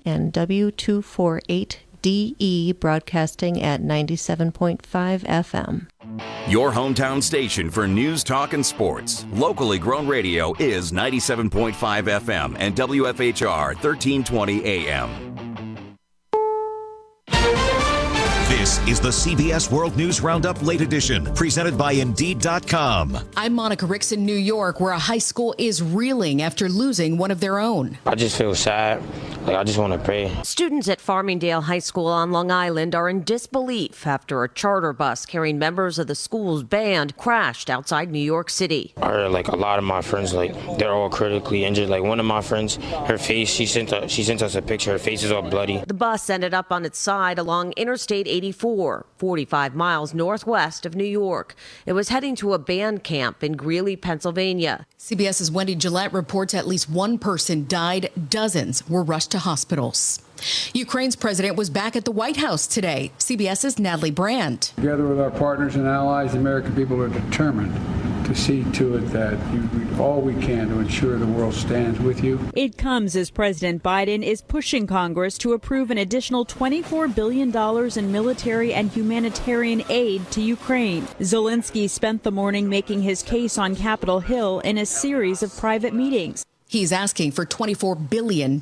and W248DE broadcasting at 97.5 FM. Your hometown station for news, talk, and sports. Locally grown radio is 97.5 FM and WFHR 1320 AM. This is the CBS World News Roundup Late Edition, presented by Indeed.com. I'm Monica Ricks in New York, where a high school is reeling after losing one of their own. I just feel sad. I just want to pray. Students at Farmingdale High School on Long Island are in disbelief after a charter bus carrying members of the school's band crashed outside New York City. I heard a lot of my friends, they're all critically injured. One of my friends, her face, she sent us a picture. Her face is all bloody. The bus ended up on its side along Interstate 84, 45 miles northwest of New York. It was heading to a band camp in Greeley, Pennsylvania. CBS's Wendy Gillette reports at least one person died. Dozens were rushed to hospitals. Ukraine's president was back at the White House today. CBS's Natalie Brand. Together with our partners and allies, the American people are determined to see to it that you do all we can to ensure the world stands with you. It comes as President Biden is pushing Congress to approve an additional $24 billion in military and humanitarian aid to Ukraine. Zelensky spent the morning making his case on Capitol Hill in a series of private meetings. He's asking for $24 billion.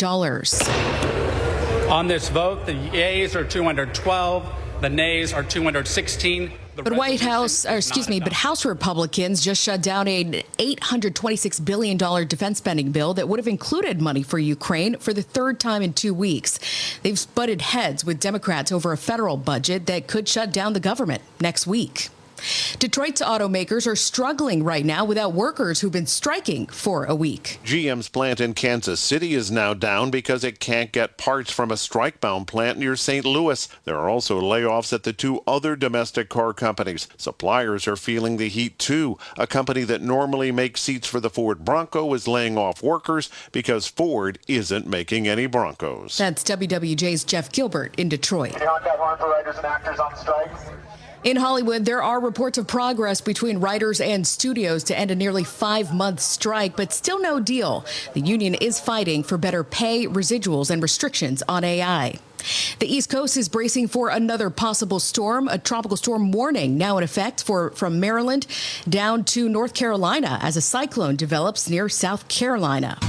On this vote, the yeas are 212, the nays are 216. But House Republicans just shut down an $826 billion defense spending bill that would have included money for Ukraine for the third time in 2 weeks. They've butted heads with Democrats over a federal budget that could shut down the government next week. Detroit's automakers are struggling right now without workers who've been striking for a week. GM's plant in Kansas City is now down because it can't get parts from a strike-bound plant near St. Louis. There are also layoffs at the two other domestic car companies. Suppliers are feeling the heat too. A company that normally makes seats for the Ford Bronco is laying off workers because Ford isn't making any Broncos. That's WWJ's Jeff Gilbert in Detroit. Can you honk that horn for writers and actors on strike? In Hollywood, there are reports of progress between writers and studios to end a nearly 5-month strike, but still no deal. The union is fighting for better pay, residuals, and restrictions on AI. The East Coast is bracing for another possible storm, a tropical storm warning now in effect from Maryland down to North Carolina as a cyclone develops near South Carolina.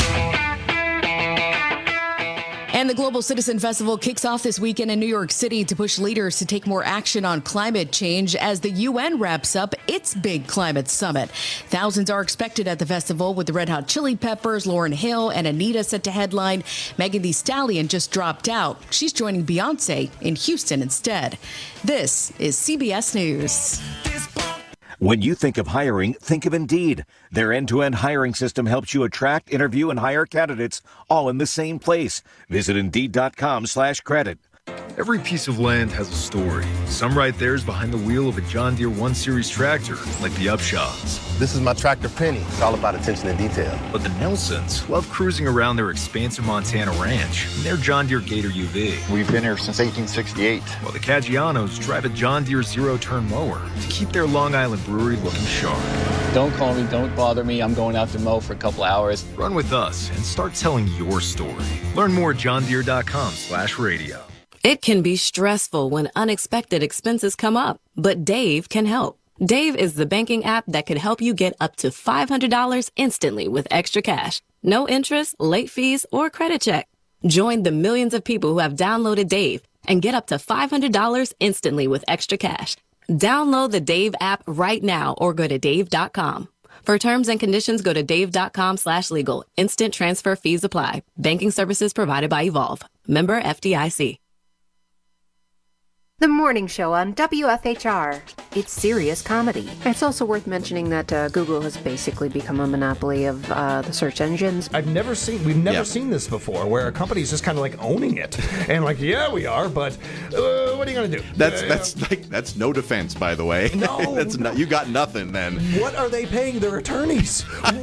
And the Global Citizen Festival kicks off this weekend in New York City to push leaders to take more action on climate change as the UN wraps up its big climate summit. Thousands are expected at the festival with the Red Hot Chili Peppers, Lauryn Hill, and Anita set to headline. Megan Thee Stallion just dropped out. She's joining Beyonce in Houston instead. This is CBS News. When you think of hiring, think of Indeed. Their end-to-end hiring system helps you attract, interview, and hire candidates all in the same place. Visit Indeed.com/credit. Every piece of land has a story. Some write theirs behind the wheel of a John Deere 1 Series tractor, like the Upshaws. This is my tractor Penny. It's all about attention to detail. But the Nelsons love cruising around their expansive Montana ranch in their John Deere Gator UV. We've been here since 1868. While the Caggianos drive a John Deere zero-turn mower to keep their Long Island brewery looking sharp. Don't call me, don't bother me. I'm going out to mow for a couple hours. Run with us and start telling your story. Learn more at johndeere.com/radio. It can be stressful when unexpected expenses come up, but Dave can help. Dave is the banking app that can help you get up to $500 instantly with extra cash. No interest, late fees, or credit check. Join the millions of people who have downloaded Dave and get up to $500 instantly with extra cash. Download the Dave app right now or go to dave.com. For terms and conditions, go to dave.com/legal. Instant transfer fees apply. Banking services provided by Evolve. Member FDIC. The morning show on WFHR. It's serious comedy. It's also worth mentioning that Google has basically become a monopoly of the search engines. We've never seen this before, where a company's just kind of like owning it. And like, yeah, we are, but what are you going to do? That's no defense, by the way. No. You got nothing then. What are they paying their attorneys?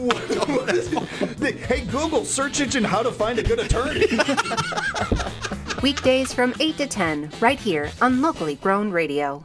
Hey, Google, search engine how to find a good attorney. Weekdays from 8 to 10, right here on Locally Grown Radio.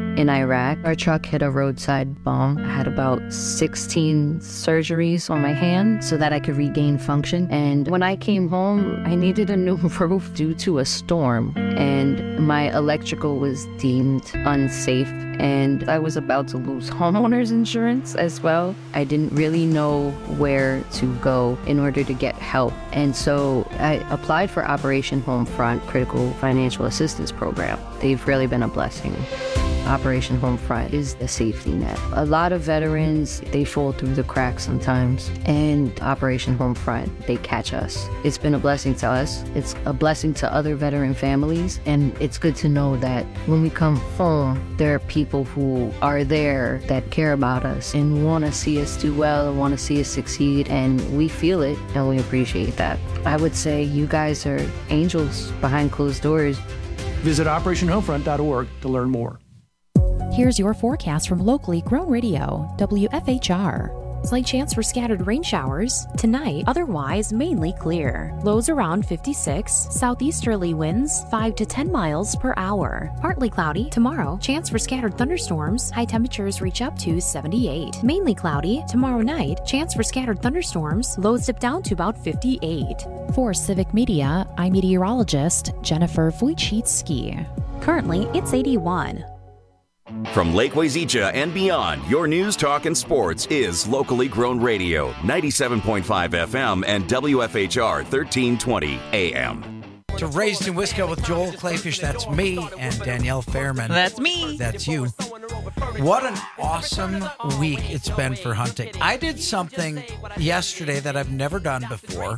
in Iraq. Our truck hit a roadside bomb. I had about 16 surgeries on my hand so that I could regain function. And when I came home, I needed a new roof due to a storm. And my electrical was deemed unsafe. And I was about to lose homeowners insurance as well. I didn't really know where to go in order to get help. And so I applied for Operation Homefront Critical Financial Assistance Program. They've really been a blessing. Operation Homefront is a safety net. A lot of veterans, they fall through the cracks sometimes, and Operation Homefront, they catch us. It's been a blessing to us. It's a blessing to other veteran families, and it's good to know that when we come home, there are people who are there that care about us and want to see us do well and want to see us succeed, and we feel it, and we appreciate that. I would say you guys are angels behind closed doors. Visit OperationHomefront.org to learn more. Here's your forecast from locally grown radio, WFHR. Slight chance for scattered rain showers. Tonight, otherwise mainly clear. Lows around 56. Southeasterly winds 5 to 10 miles per hour. Partly cloudy. Tomorrow, chance for scattered thunderstorms. High temperatures reach up to 78. Mainly cloudy. Tomorrow night, chance for scattered thunderstorms. Lows dip down to about 58. For Civic Media, I'm meteorologist Jennifer Wojcicki. Currently, it's 81. From Lake Wazeecha and beyond, your news, talk, and sports is locally grown radio, 97.5 FM and WFHR 1320 AM. To Raised in Wisco with Joel Clayfish, that's me, and Danielle Fairman. That's me. That's you. What an awesome week it's been for hunting. I did something yesterday that I've never done before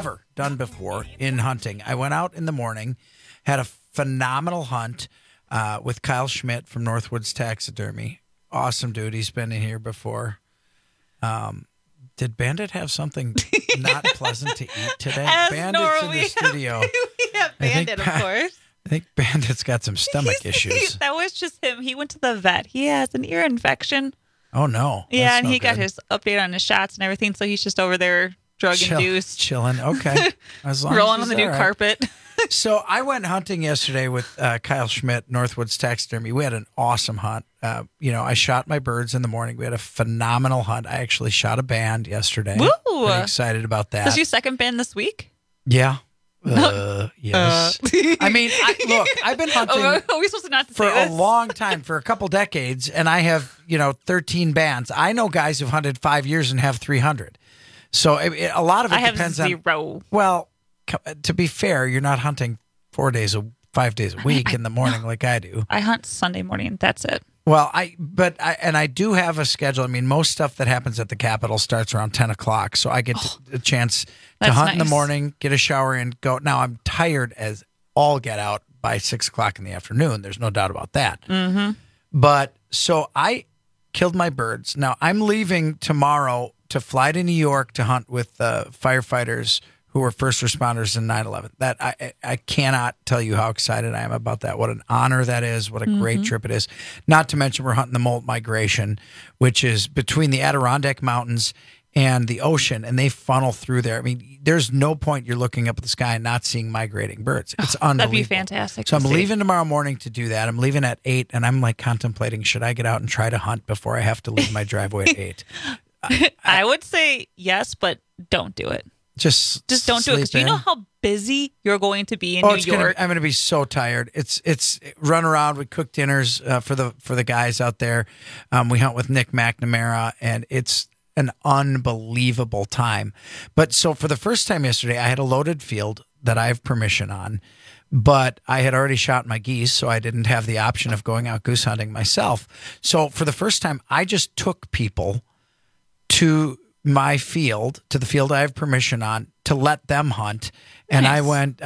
in hunting. I went out in the morning, had a phenomenal hunt with Kyle Schmidt from Northwoods Taxidermy. Awesome dude. He's been in here before. Did Bandit have something not pleasant to eat today? As Bandit's in the studio. We have Bandit, of course. I think Bandit's got some stomach issues. That was just him. He went to the vet. He has an ear infection. Oh, no. Yeah, That's and no he got good. his update on his shots and everything, so he's just over there drug-induced. Chilling. Okay. As long rolling as on the he's new all right. carpet. So I went hunting yesterday with Kyle Schmidt, Northwoods Taxidermy. We had an awesome hunt. I shot my birds in the morning. We had a phenomenal hunt. I actually shot a band yesterday. Woo! Pretty excited about that. Is your second band this week? Yeah. Yes. I mean, I've been hunting Are we supposed to not to for say a this? long time, for a couple decades, and I have, 13 bands. I know guys who've hunted 5 years and have 300. So a lot of it I have depends 0. on. Well, to be fair, you're not hunting 5 days a week in the morning like I do. I hunt Sunday morning. That's it. Well, I do have a schedule. I mean, most stuff that happens at the Capitol starts around 10 o'clock, so I get a chance to that's hunt in the nice. morning, get a shower, and go. Now, I'm tired as all get out by 6 o'clock in the afternoon. There's no doubt about that. Mm-hmm. But so I killed my birds. Now, I'm leaving tomorrow to fly to New York to hunt with firefighters who were first responders in 9/11. That I cannot tell you how excited I am about that. What an honor that is. What a great trip it is. Not to mention we're hunting the molt migration, which is between the Adirondack Mountains and the ocean, and they funnel through there. I mean, there's no point you're looking up at the sky and not seeing migrating birds. It's unbelievable. That'd be fantastic. So I'm to see. leaving tomorrow morning to do that. I'm leaving at 8, and I'm like contemplating, should I get out and try to hunt before I have to leave my driveway at 8? I would say yes, but don't do it. Just don't do it, because sleep you know in. how busy you're going to be in New York. I'm gonna be so tired. It's run around. We cook dinners for the guys out there. We hunt with Nick McNamara, and it's an unbelievable time. But so for the first time yesterday, I had a loaded field that I have permission on, but I had already shot my geese, so I didn't have the option of going out goose hunting myself. So for the first time, I just took people to my field, to the field I have permission on, to let them hunt. And I went,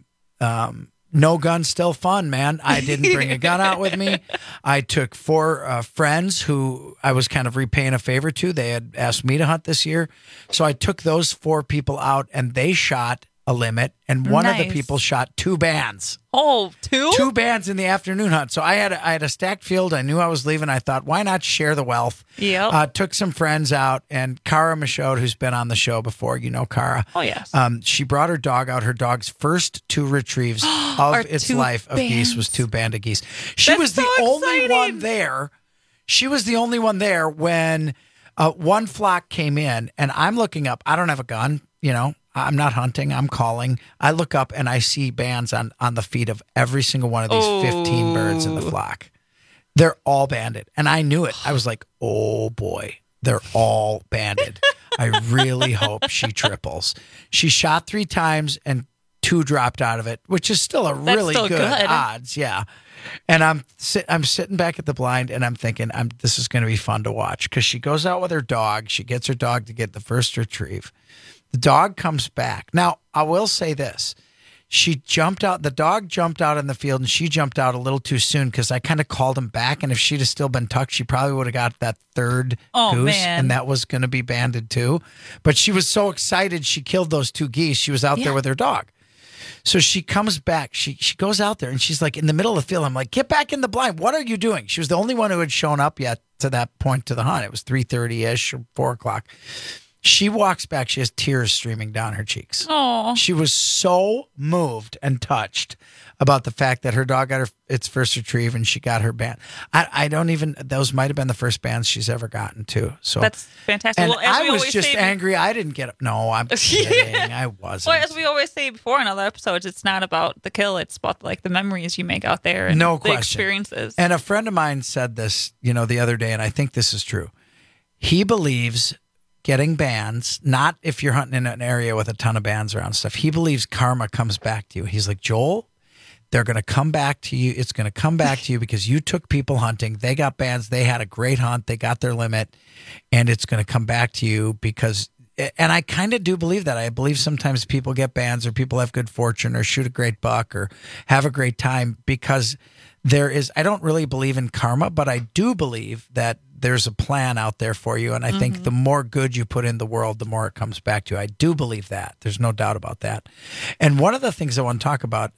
no gun, still fun, man. I didn't bring a gun out with me. I took 4 friends who I was kind of repaying a favor to. They had asked me to hunt this year. So I took those 4 people out, and they shot a limit, and one of the Nice. people shot 2 bands. Oh, 2? 2 bands in the afternoon hunt. So I had a stacked field. I knew I was leaving. I thought, why not share the wealth? Yep. Took some friends out, and Cara Michaud, who's been on the show before, you know Cara. Oh, yes. She brought her dog out. Her dog's first 2 retrieves of its 2 life of geese was 2 banded geese. She That's was the so only exciting. one there. She was the only one there when one flock came in, and I'm looking up. I don't have a gun, you know. I'm not hunting. I'm calling. I look up and I see bands on the feet of every single one of these 15 birds in the flock. They're all banded. And I knew it. I was like, oh boy, they're all banded. I really hope she triples. She shot 3 times and 2 dropped out of it, which is still a really still good good. odds. Yeah. And I'm sitting back at the blind and I'm thinking, this is going to be fun to watch, because she goes out with her dog. She gets her dog to get the first retrieve. The dog comes back. Now, I will say this. The dog jumped out in the field, and she jumped out a little too soon, because I kind of called him back, and if she'd have still been tucked, she probably would have got that 3rd goose, man. and that was going to be banded too. But she was so excited she killed those 2 geese. She was out there with her dog. So she comes back. She goes out there, and she's like in the middle of the field. I'm like, get back in the blind. What are you doing? She was the only one who had shown up yet to that point to the hunt. It was 3:30-ish or 4 o'clock. She walks back. She has tears streaming down her cheeks. Oh, She was so moved and touched about the fact that her dog got its first retrieve and she got her band. I don't even, those might have been the first bands she's ever gotten to. So that's fantastic. And Well, as I we was always just say, angry I didn't get up. No, I'm kidding. I wasn't. Well, as we always say before in other episodes, it's not about the kill; it's about like the memories you make out there and No the question. experiences. And a friend of mine said this, the other day, and I think this is true. He believes getting bands, not if you're hunting in an area with a ton of bands around stuff. He believes karma comes back to you. He's like, Joel, they're going to come back to you. It's going to come back to you because you took people hunting. They got bands. They had a great hunt. They got their limit, and it's going to come back to you because, and I kind of do believe that. I believe sometimes people get bands or people have good fortune or shoot a great buck or have a great time because I don't really believe in karma, but I do believe that there's a plan out there for you. And I think the more good you put in the world, the more it comes back to you. I do believe that. There's no doubt about that. And one of the things I want to talk about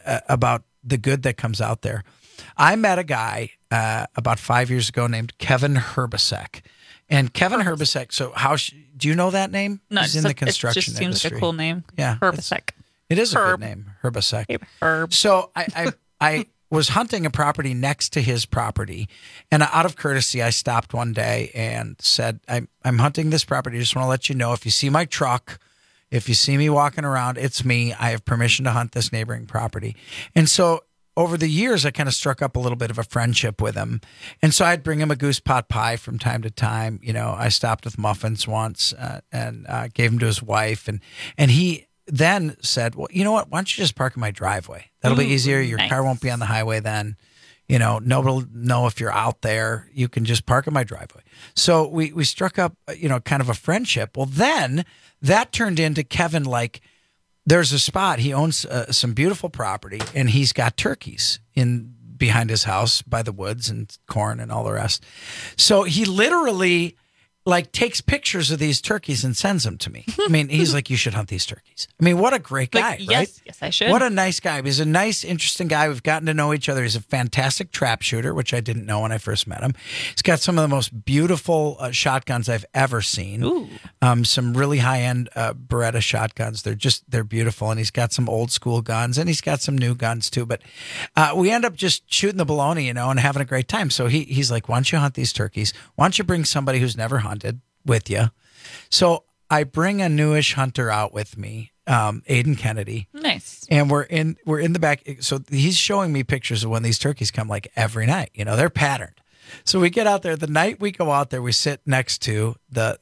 the good that comes out there, I met a guy about 5 years ago named Kevin Herbasek. And Kevin Herbasek, so do you know that name? No, He's in the construction it just seems industry. like a cool name. Yeah. Herbasek. It is a good name, Herbasek. Hey, Herb. So I was hunting a property next to his property, and out of courtesy, I stopped one day and said, I'm hunting this property. I just want to let you know, if you see my truck, if you see me walking around, it's me. I have permission to hunt this neighboring property. And so over the years, I kind of struck up a little bit of a friendship with him. And so I'd bring him a goose pot pie from time to time. I stopped with muffins once and gave him to his wife. And he then said, well, you know what? Why don't you just park in my driveway? That'll be easier. Your car won't be on the highway then. Nobody will know if you're out there. You can just park in my driveway. So we struck up, kind of a friendship. Well, then that turned into Kevin, like, there's a spot. He owns some beautiful property, and he's got turkeys behind his house by the woods and corn and all the rest. So he literally takes pictures of these turkeys and sends them to me. I mean, he's like, you should hunt these turkeys. I mean, what a great guy, right? Yes, I should. What a nice guy. He's a nice, interesting guy. We've gotten to know each other. He's a fantastic trap shooter, which I didn't know when I first met him. He's got some of the most beautiful shotguns I've ever seen. Ooh. Some really high-end Beretta shotguns. They're beautiful. And he's got some old school guns, and he's got some new guns too. But we end up just shooting the baloney, and having a great time. So he's like, why don't you hunt these turkeys? Why don't you bring somebody who's never hunted with you? So I bring a newish hunter out with me, Aiden Kennedy. Nice. And we're in the back. So he's showing me pictures of when these turkeys come, every night. They're patterned. So we get out there. The night we go out there, we sit next to the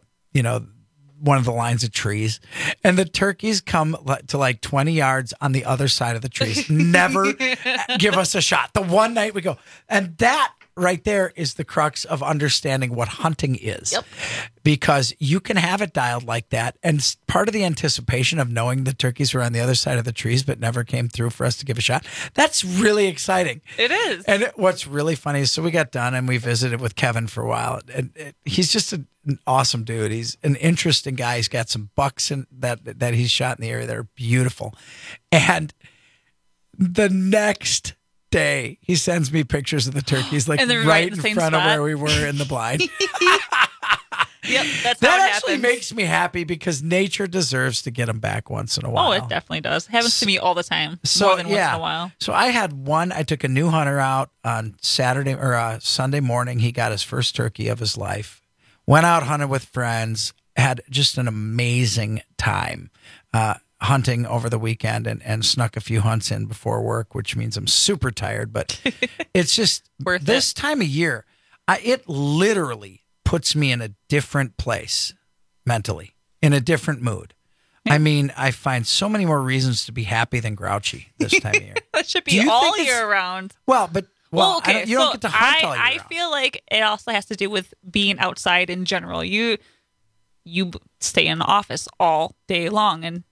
one of the lines of trees, and the turkeys come to 20 yards on the other side of the trees. Never give us a shot. The one night we go, and that right there is the crux of understanding what hunting is. Yep. Because you can have it dialed like that. And part of the anticipation of knowing the turkeys were on the other side of the trees but never came through for us to give a shot, that's really exciting. It is. And what's really funny is, so we got done and we visited with Kevin for a while. And he's just an awesome dude. He's an interesting guy. He's got some bucks that he's shot in the area that are beautiful. And the next day, he sends me pictures of the turkeys, like right in front of where we were in the blind. Yep, that's that how it actually happens. makes me happy because nature deserves to get them back once in a while. Oh, it definitely does. Happens to me all the time. So more than once in a while. So I had one. I took a new hunter out on Saturday or Sunday morning. He got his first turkey of his life. Went out hunted with friends. Had just an amazing time hunting over the weekend and snuck a few hunts in before work, which means I'm super tired. But it's just this time of year. It literally puts me in a different place mentally, in a different mood. I mean, I find so many more reasons to be happy than grouchy this time of year. That should be all year round. Well, but okay. You don't get to hunt all year I round. feel like it also has to do with being outside in general. You stay in the office all day long, and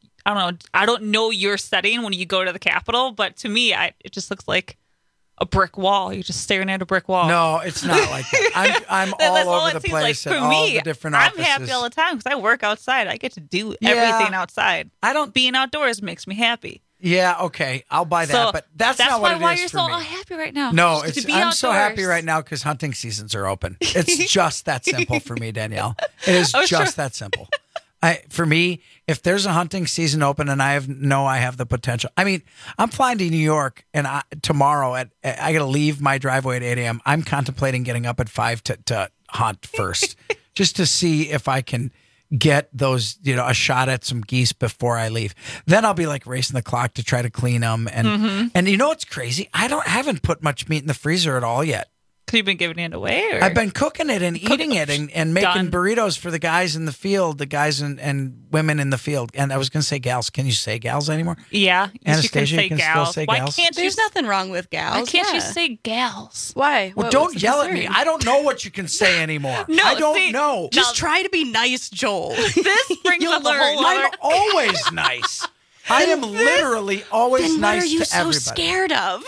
I don't know your setting when you go to the Capitol, but to me, it just looks like a brick wall. You're just staring at a brick wall. No, it's not like that. I'm all over the place like. at For all me, the different offices. I'm happy all the time because I work outside. I get to do everything outside. Being outdoors makes me happy. Yeah, okay, I'll buy that, So but that's not what it is why you're for so me. happy right now. No, Just to be I'm so happy outdoors. right now because hunting seasons are open. It's just that simple for me, Danielle. It is Oh, just sure. that simple. For me, if there's a hunting season open and I have the potential. I mean, I'm flying to New York and tomorrow I got to leave my driveway at 8 a.m. I'm contemplating getting up at 5 to hunt first, just to see if I can get those, a shot at some geese before I leave. Then I'll be like racing the clock to try to clean them. And and you know what's crazy? I haven't put much meat in the freezer at all yet. Because you've been giving it away? Or? I've been cooking it and eating it and making burritos for the guys in the field, the guys and women in the field. And I was going to say gals. Can you say gals anymore? Yeah. Anastasia, you you can gals. still say Why gals? can't There's nothing wrong with gals. Why can't you Yeah. say gals? Why? Well, What's don't the yell at me. concern? I don't know what you can say anymore. No, I don't see, know. Just try to be nice, Joel. This brings You'll up a learn. whole other... I'm always nice. I am literally always Then nice what are you to so everybody. scared of?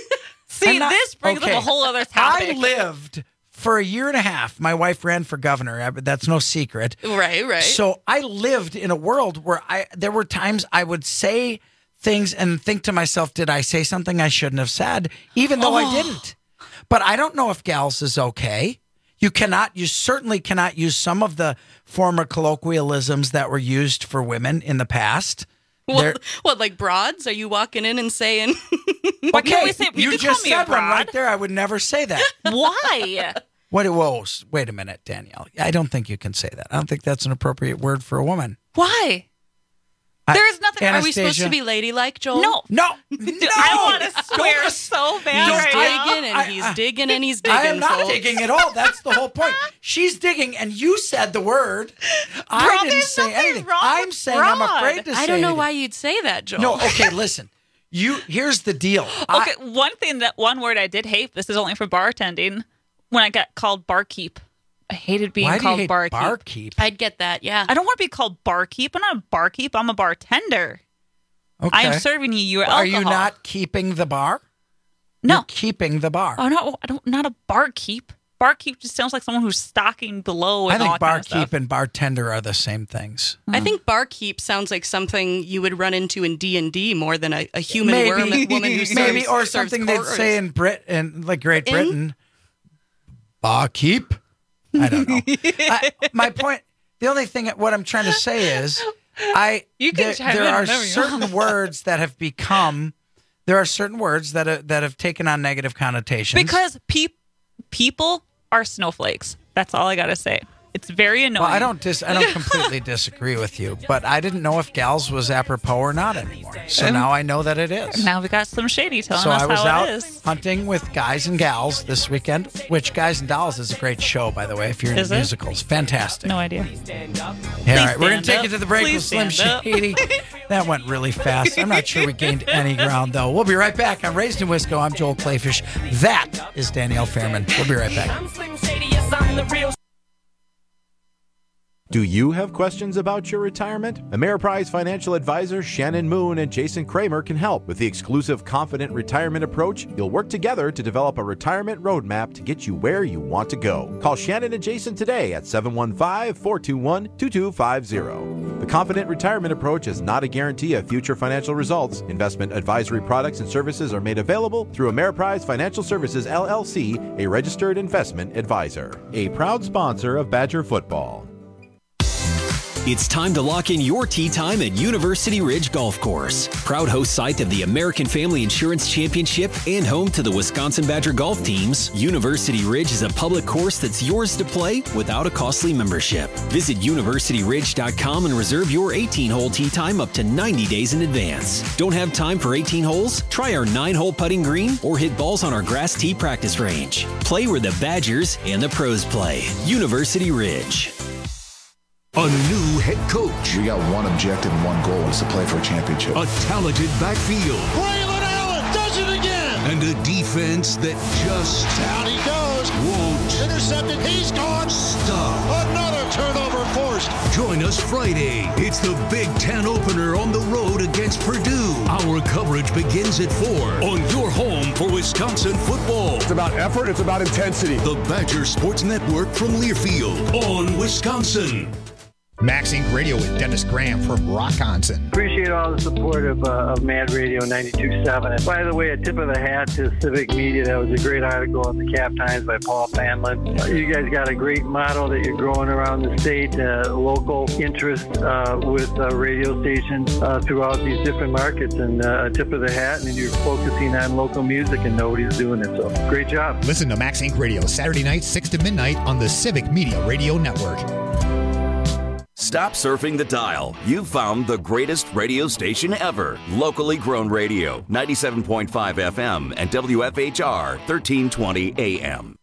See, this brings up a whole other topic. I lived for a year and a half. My wife ran for governor. That's no secret. Right. So I lived in a world where there were times I would say things and think to myself, did I say something I shouldn't have said? Even though I didn't. But I don't know if gals is okay. You certainly cannot use some of the former colloquialisms that were used for women in the past. What, like broads? Are you walking in and saying? Why can't we say? You can just call me a said one broad. right there. I would never say that. Why? Wait a minute, Danielle. I don't think you can say that. I don't think that's an appropriate word for a woman. Why? There is nothing. Are we supposed to be ladylike, Joel? No. I want to swear so bad He's right digging now. and he's digging and he's digging. I am not folks. digging at all. That's the whole point. She's digging, and you said the word. I didn't there's say nothing anything. wrong I'm with saying I'm broad. afraid to say I don't know anything. why you'd say that, Joel. No, okay, listen. Here's the deal. Okay, one word I did hate. This is only for bartending. When I got called barkeep, I hated being Why do you called hate barkeep. barkeep? I'd get that, yeah. I don't want to be called barkeep. I'm not a barkeep. I'm a bartender. Okay. I am serving you your Are alcohol. you not keeping the bar? No. You're keeping the bar. Oh no, not a barkeep. Barkeep just sounds like someone who's stocking below. I And all think that kind of barkeep stuff. and bartender are the same things. I think barkeep sounns like something you would run into in D&D more than a human woman who serves, maybe, or serves something they'd quarters. say in Great Britain. Barkeep. I don't know. My point. The only thing. What I'm trying to say is, You can chime there in are whenever you certain want. words that have become. There are certain words that have taken on negative connotations Because people are snowflakes. That's all I gotta say. It's very annoying. Well, I don't completely disagree with you, but I didn't know if gals was apropos or not anymore. So now I know that it is. Now we got Slim Shady telling So us I was how out it is. hunting with guys and gals this weekend, which Guys and Dolls is a great show, by the way, if you're Is into it? musicals. Fantastic. No idea. Yeah, all right, we're going to stand take up. you to the break Please with Slim stand up. Shady. That went really fast. I'm not sure we gained any ground, though. We'll be right back. I'm Raised in Wisco. I'm Joel Clayfish. That is Danielle Fairman. We'll be right back. Do you have questions about your retirement? Ameriprise financial advisors Shannon Moon and Jason Kramer can help. With the exclusive Confident Retirement Approach, you'll work together to develop a retirement roadmap to get you where you want to go. Call Shannon and Jason today at 715-421-2250. The Confident Retirement Approach is not a guarantee of future financial results. Investment advisory products and services are made available through Ameriprise Financial Services, LLC, a registered investment advisor. A proud sponsor of Badger football. It's time to lock in your tee time at University Ridge Golf Course. Proud host site of the American Family Insurance Championship and home to the Wisconsin Badger golf teams, University Ridge is a public course that's yours to play without a costly membership. Visit universityridge.com and reserve your 18-hole tee time up to 90 days in advance. Don't have time for 18 holes? Try our 9-hole putting green or hit balls on our grass tee practice range. Play where the Badgers and the pros play. University Ridge. A new head coach. We got one objective and one goal, is to play for a championship. A talented backfield. Braylon Allen does it again. And a defense that just... Down he goes. Won't. Intercepted. He's gone. Stop. Another turnover forced. Join us Friday. It's the Big Ten opener on the road against Purdue. Our coverage begins at 4 on your home for Wisconsin football. It's about effort. It's about intensity. The Badger Sports Network from Learfield on Wisconsin. Max Inc. Radio with Dennis Graham from Rockonson. Appreciate all the support of Mad Radio 92.7. And by the way, a tip of the hat to Civic Media. That was a great article in the Cap Times by Paul Fanlin. You guys got a great model that you're growing around the state, local interest with radio stations throughout these different markets. And a tip of the hat, and you're focusing on local music, and nobody's doing it. So great job. Listen to Max Inc. Radio Saturday night, 6 to midnight on the Civic Media Radio Network. Stop surfing the dial. You've found the greatest radio station ever. Locally grown radio, 97.5 FM and WFHR, 1320 AM.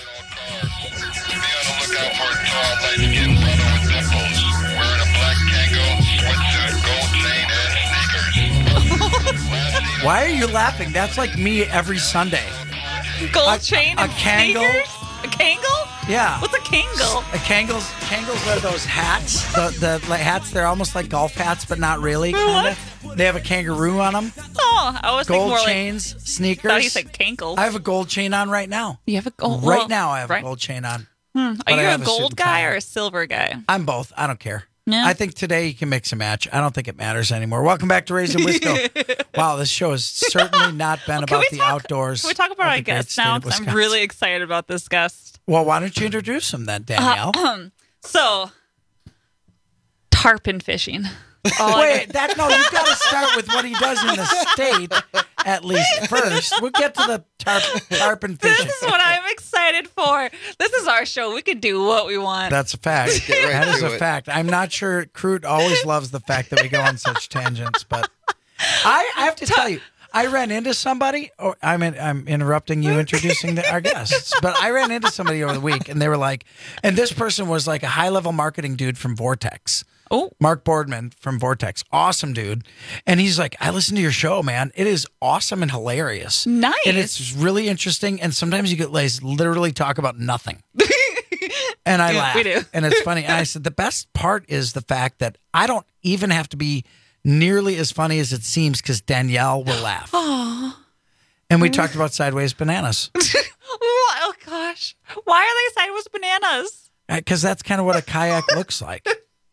Why are you laughing? That's like me every Sunday. Gold chain and Kangol. sneakers? A Kangol? Yeah. What's a Kangol? Kangles are those hats. The hats, they're almost like golf hats, but not really. Kinda. They have a kangaroo on them. Oh, I was thinking gold more chains, like, sneakers. I thought you said Kankles. I have a gold chain on right now. You have a gold Right now I have a gold chain on. Are you a gold guy or a silver guy? I'm both. I don't care. Yeah. I think today you can mix and match. I don't think it matters anymore. Welcome back to Raising Wisco. Wow, this show has certainly not been about the outdoors. Can we talk about our guest now? Because I'm really excited about this guest. Well, why don't you introduce him then, Danielle? So, tarpon fishing. You've got to start with what he does in the state, at least first. We'll get to the tarpon fishing. This is what I'm excited for. This is our show. We can do what we want. That's a fact. That is a fact. I'm not sure. Crute always loves the fact that we go on such tangents, but I have to tell you, I ran into somebody. Or I'm interrupting you, introducing our guests, but I ran into somebody over the week, and they were like, and this person was like a high-level marketing dude from Vortex. Oh, Mark Boardman from Vortex. Awesome dude. And he's like, I listen to your show, man. It is awesome and hilarious. Nice. And it's really interesting. And sometimes you guys literally talk about nothing. And I laugh. We do. And it's funny. And I said, the best part is the fact that I don't even have to be nearly as funny as it seems because Danielle will laugh. Aww. And we talked about sideways bananas. Oh, gosh. Why are they sideways bananas? Because that's kind of what a kayak looks like.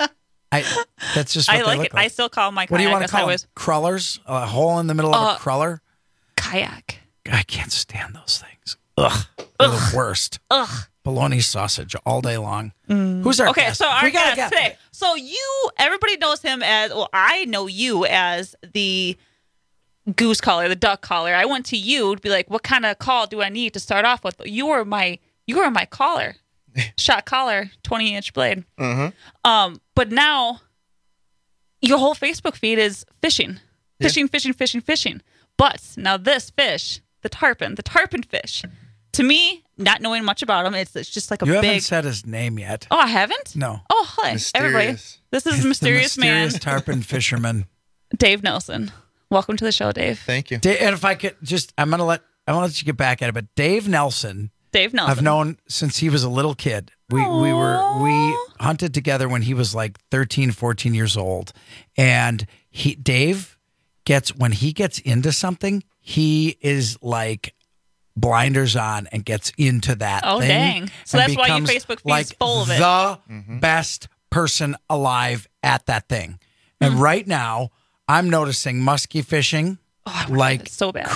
That's just what I they look like. I still call my kayak. What do you want to call them? Sideways. Crullers? A hole in the middle of a cruller? Kayak. I can't stand those things. Ugh. They're the worst. Ugh. Bologna sausage all day long. Who's our guest? So our We got a guest today. So everybody knows him as, well, I know you as the goose caller, the duck caller. I went to you to be like, what kind of call do I need to start off with? You were my caller. Shot caller, 20-inch blade. Mm-hmm. But now your whole Facebook feed is fishing. Fishing. But now this fish, the tarpon fish, to me, not knowing much about him, it's just like a You big... haven't said his name yet. Oh, I haven't? No. Oh, hi, everybody. This is mysterious the man. mysterious tarpon fisherman. Dave Nelson. Welcome to the show, Dave. Thank you. And if I could just, I want to let you get back at it, but Dave Nelson, I've known since he was a little kid. We hunted together when he was like 13, 14 years old. And Dave when he gets into something, he is like blinders on and gets into that thing. Dang. So that's why your Facebook feed is full of it. The best person alive at that thing. And right now, I'm noticing muskie fishing like so bad.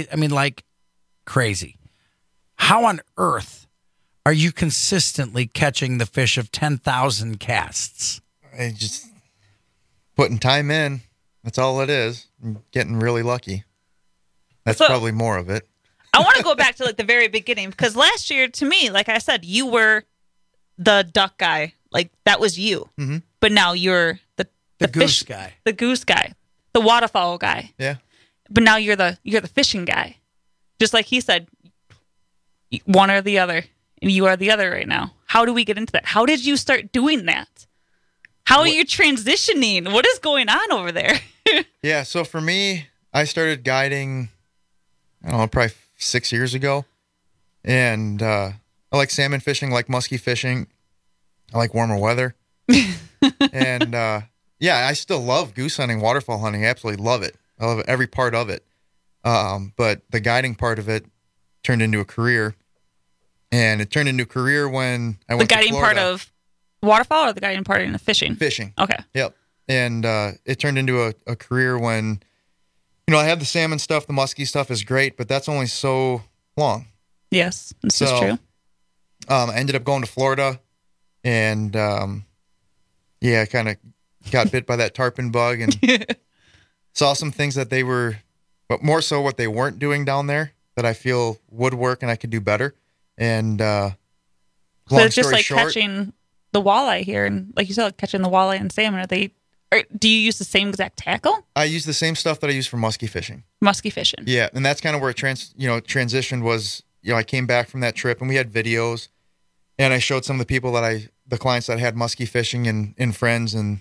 Crazy. How on earth are you consistently catching the fish of 10,000 casts? I just putting time in. That's all it is. I'm getting really lucky. That's probably more of it. I want to go back to like the very beginning because last year, to me, like I said, you were the duck guy. Like that was you. Mm-hmm. But now you're the goose fish guy, the goose guy, the waterfowl guy. Yeah. But now you're the fishing guy. Just like he said, one or the other, and you are the other right now. How do we get into that? How did you start doing that? How are you transitioning? What is going on over there? Yeah, so for me, I started guiding, I don't know, probably 6 years ago. And I like salmon fishing, I like muskie fishing. I like warmer weather. And yeah, I still love goose hunting, waterfowl hunting. I absolutely love it. I love every part of it. But the guiding part of it turned into a career. And it turned into a career when I went to Florida. The guiding part of waterfowl or the guiding part in the fishing? Fishing. Okay. Yep. And it turned into a career when, I have the salmon stuff, the muskie stuff is great, but that's only so long. Yes, this is true. I ended up going to Florida and, I kind of got bit by that tarpon bug and saw some things that they were, but more so what they weren't doing down there that I feel would work and I could do better. And so it's just like catching the walleye here, and like you said, catching the walleye and salmon. Do you use the same exact tackle? I use the same stuff that I use for muskie fishing. Muskie fishing. Yeah, and that's kind of where it transitioned was. I came back from that trip and we had videos, and I showed some of the people the clients that had muskie fishing and friends, and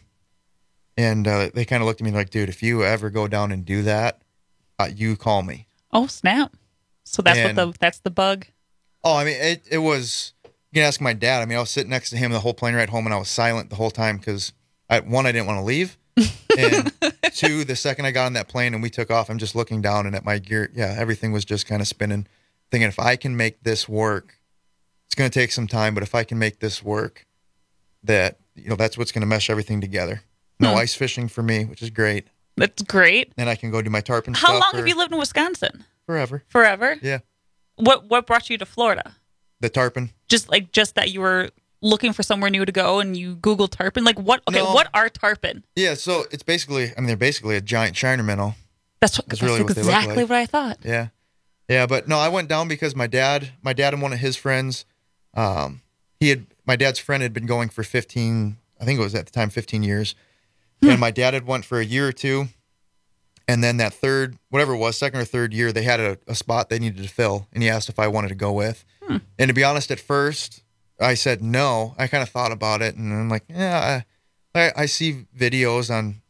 they kind of looked at me like, dude, if you ever go down and do that, you call me. Oh snap! So that's the bug. Oh, I mean, it was. You can ask my dad. I mean, I was sitting next to him the whole plane ride home, and I was silent the whole time because, one, I didn't want to leave, and two, the second I got on that plane and we took off, I'm just looking down and at my gear. Yeah, everything was just kind of spinning, thinking if I can make this work, it's going to take some time, but if I can make this work, that's what's going to mesh everything together. No ice fishing for me, which is great. That's great. And I can go do my tarpon stuff. How long have you lived in Wisconsin? Forever. Forever? Yeah. What brought you to Florida? The tarpon. Just that you were looking for somewhere new to go and you Googled tarpon? Like what? Okay, what are tarpon? Yeah, so it's basically, they're basically a giant shiner minnow. That's really exactly what they look like. what I thought. Yeah. Yeah, but no, I went down because my dad and one of his friends, my dad's friend had been going for 15, I think it was at the time 15 years. And my dad had went for a year or two. And then that third, whatever it was, second or third year, they had a spot they needed to fill. And he asked if I wanted to go with. And to be honest, at first, I said no. I kind of thought about it. And I'm like, yeah, I see videos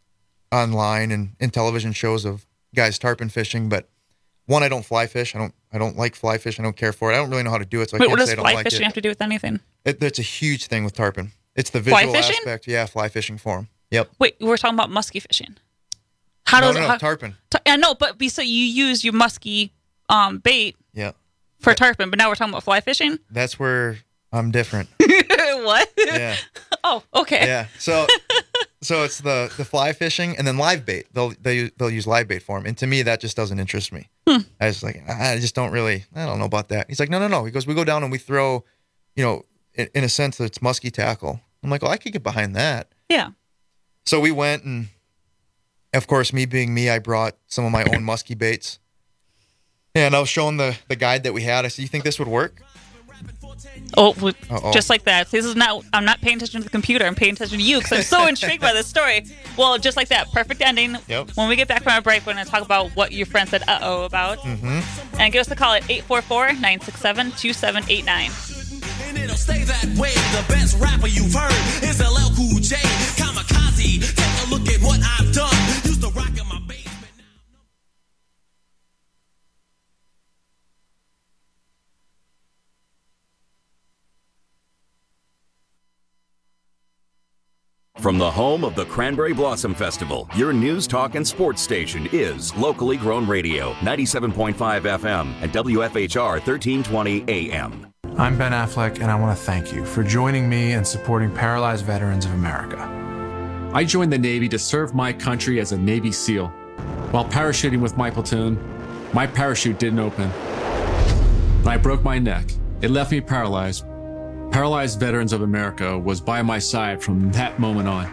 online and in television shows of guys tarpon fishing. But one, I don't fly fish. I don't like fly fish. I don't care for it. I don't really know how to do it. So I can't say I don't like it. What does fly fishing have to do with anything? It's a huge thing with tarpon. It's the visual aspect. Yeah, fly fishing for them. Yep. Wait, we're talking about muskie fishing. Tarpon. I know, but so you use your muskie bait for tarpon, but now we're talking about fly fishing? That's where I'm different. What? Yeah. Oh, okay. Yeah. So it's the fly fishing and then live bait. They'll use live bait for them. And to me, that just doesn't interest me. I was like, I just don't really, I don't know about that. He's like, no. He goes, we go down and we throw, in a sense, it's musky tackle. I'm like, I could get behind that. Yeah. So we went, and of course, me being me, I brought some of my own musky baits. And I was showing the guide that we had. I said, you think this would work? Just like that. This is not. I'm not paying attention to the computer. I'm paying attention to you because I'm so intrigued by this story. Well, just like that. Perfect ending. Yep. When we get back from our break, we're going to talk about what your friend said uh-oh about. Mm-hmm. And give us a call at 844-967-2789. And it'll stay that way. The best rapper you've heard is LL Cool J. Kamikaze. Take a look at what I've done. Used to rock in my basement. From the home of the Cranberry Blossom Festival, your news, talk, and sports station is Locally Grown Radio, 97.5 FM and WFHR 1320 AM. I'm Ben Affleck, and I want to thank you for joining me and supporting Paralyzed Veterans of America. I joined the Navy to serve my country as a Navy SEAL. While parachuting with my platoon, my parachute didn't open. And I broke my neck. It left me paralyzed. Paralyzed Veterans of America was by my side from that moment on.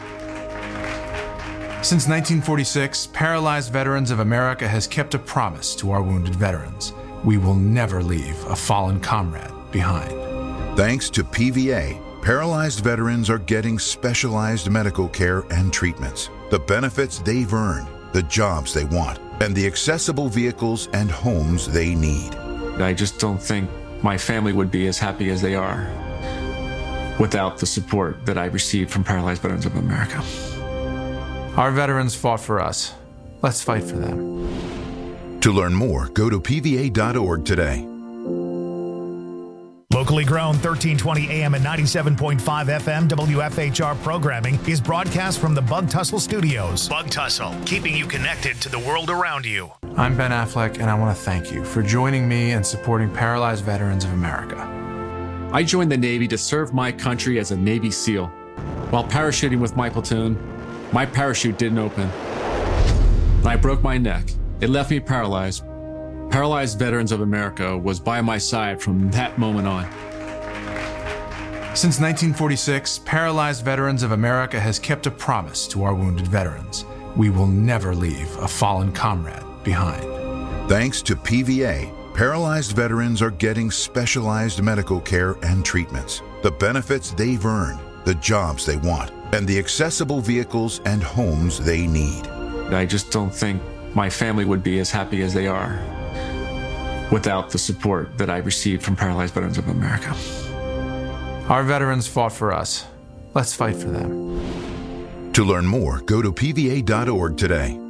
Since 1946, Paralyzed Veterans of America has kept a promise to our wounded veterans. We will never leave a fallen comrade behind. Thanks to PVA, paralyzed veterans are getting specialized medical care and treatments, the benefits they've earned, the jobs they want, and the accessible vehicles and homes they need. I just don't think my family would be as happy as they are without the support that I received from Paralyzed Veterans of America. Our veterans fought for us. Let's fight for them. To learn more, go to pva.org today. Locally grown 1320 AM and 97.5 FM WFHR programming is broadcast from the Bug Tussle Studios. Bug Tussle, keeping you connected to the world around you. I'm Ben Affleck, and I want to thank you for joining me and supporting Paralyzed Veterans of America. I joined the Navy to serve my country as a Navy SEAL. While parachuting with my platoon, my parachute didn't open. And I broke my neck. It left me paralyzed. Paralyzed Veterans of America was by my side from that moment on. Since 1946, Paralyzed Veterans of America has kept a promise to our wounded veterans. We will never leave a fallen comrade behind. Thanks to PVA, paralyzed veterans are getting specialized medical care and treatments, the benefits they've earned, the jobs they want, and the accessible vehicles and homes they need. I just don't think my family would be as happy as they are without the support that I received from Paralyzed Veterans of America. Our veterans fought for us. Let's fight for them. To learn more, go to pva.org today.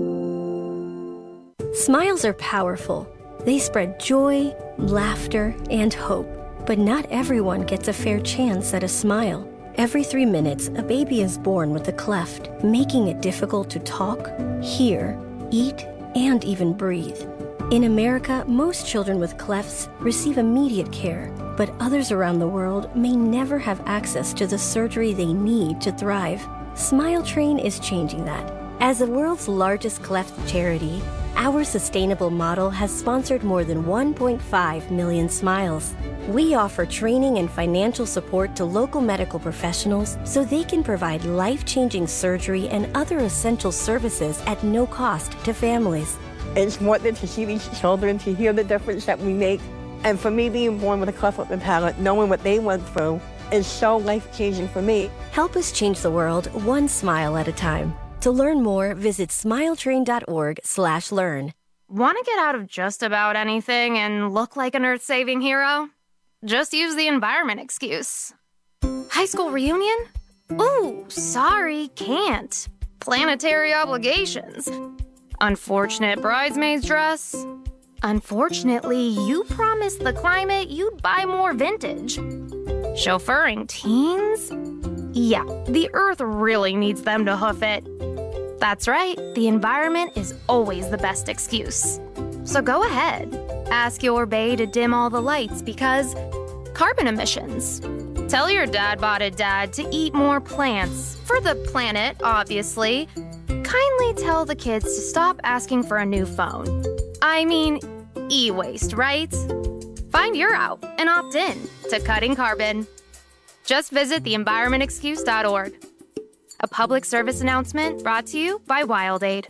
Smiles are powerful. They spread joy, laughter, and hope. But not everyone gets a fair chance at a smile. Every 3 minutes, a baby is born with a cleft, making it difficult to talk, hear, eat, and even breathe. In America, most children with clefts receive immediate care, but others around the world may never have access to the surgery they need to thrive. Smile Train is changing that. As the world's largest cleft charity, our sustainable model has sponsored more than 1.5 million smiles. We offer training and financial support to local medical professionals so they can provide life-changing surgery and other essential services at no cost to families. It's important to see these children, to hear the difference that we make. And for me, being born with a cleft lip and palate, knowing what they went through, is so life-changing for me. Help us change the world one smile at a time. To learn more, visit smiletrain.org/learn. Want to get out of just about anything and look like an earth-saving hero? Just use the environment excuse. High school reunion? Ooh, sorry, can't. Planetary obligations. Unfortunate bridesmaid's dress. Unfortunately, you promised the climate you'd buy more vintage. Chauffeuring teens? Yeah, the earth really needs them to hoof it. That's right, the environment is always the best excuse. So go ahead, ask your bae to dim all the lights because carbon emissions. Tell your dad-botted dad to eat more plants, for the planet, obviously. Kindly tell the kids to stop asking for a new phone. I mean, e-waste, right? Find your out and opt in to cutting carbon. Just visit theenvironmentexcuse.org. A public service announcement brought to you by WildAid.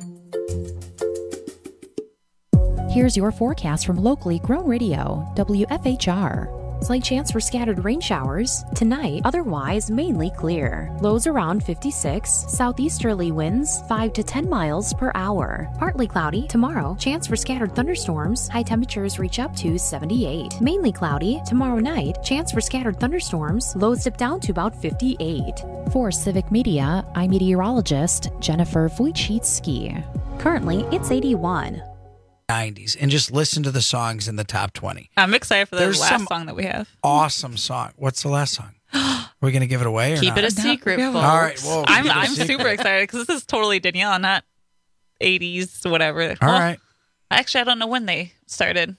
Here's your forecast from Locally Grown Radio, WFHR. Slight chance for scattered rain showers. Tonight, otherwise mainly clear. Lows around 56. Southeasterly winds 5 to 10 miles per hour. Partly cloudy. Tomorrow, chance for scattered thunderstorms. High temperatures reach up to 78. Mainly cloudy. Tomorrow night, chance for scattered thunderstorms. Lows dip down to about 58. For Civic Media, I'm meteorologist Jennifer Wojcicki. Currently, it's 81. 90s and just listen to the songs in the top 20. I'm excited for the There's last some song that we have. Awesome song. What's the last song? Are we going to give it away or Keep not? it a secret, folks. All right. Well, I'm super excited because this is totally Danielle, not 80s, whatever. All right. Actually, I don't know when they started.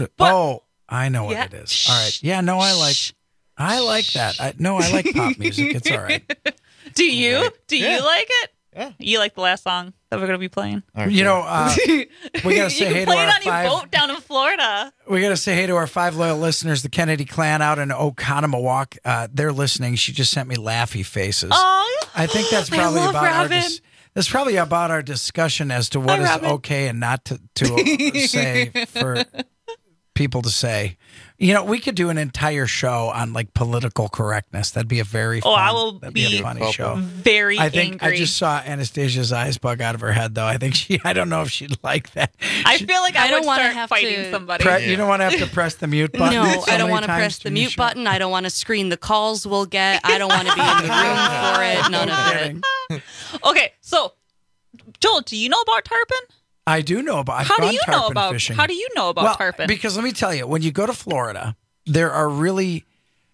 I know what it is. All right. Yeah, no, I like that. I like pop music. It's all right. Do you? Do Yeah. you like it? Yeah. You like the last song that we're going to be playing? All right, You cool. know, we got to say you hey can to play our it on five. your boat down in Florida. We got to say hey to our 5 loyal listeners, the Kennedy clan out in Oconomowoc. They're listening. She just sent me laughy faces. Oh, I think that's probably love about Robin. that's probably about our discussion as to what is Robin. okay and not to say for people to say. You know, we could do an entire show on like political correctness. That'd be a very fun, I will that'd be a funny show. very I think angry. I just saw Anastasia's eyes bug out of her head though. I think I don't know if she'd like that. I feel like I don't would wanna start have fighting to somebody. You don't want to have to press the mute button. No, so I don't many want to times press the during mute show. button. I don't want to screen the calls we'll get. I don't want to be in the room for it. None of it. Okay, so Joel, do you know about tarpon? I do know about. I've How do gone you tarpon know about? fishing. How do you know about well, tarpon? Because let me tell you, when you go to Florida, there are really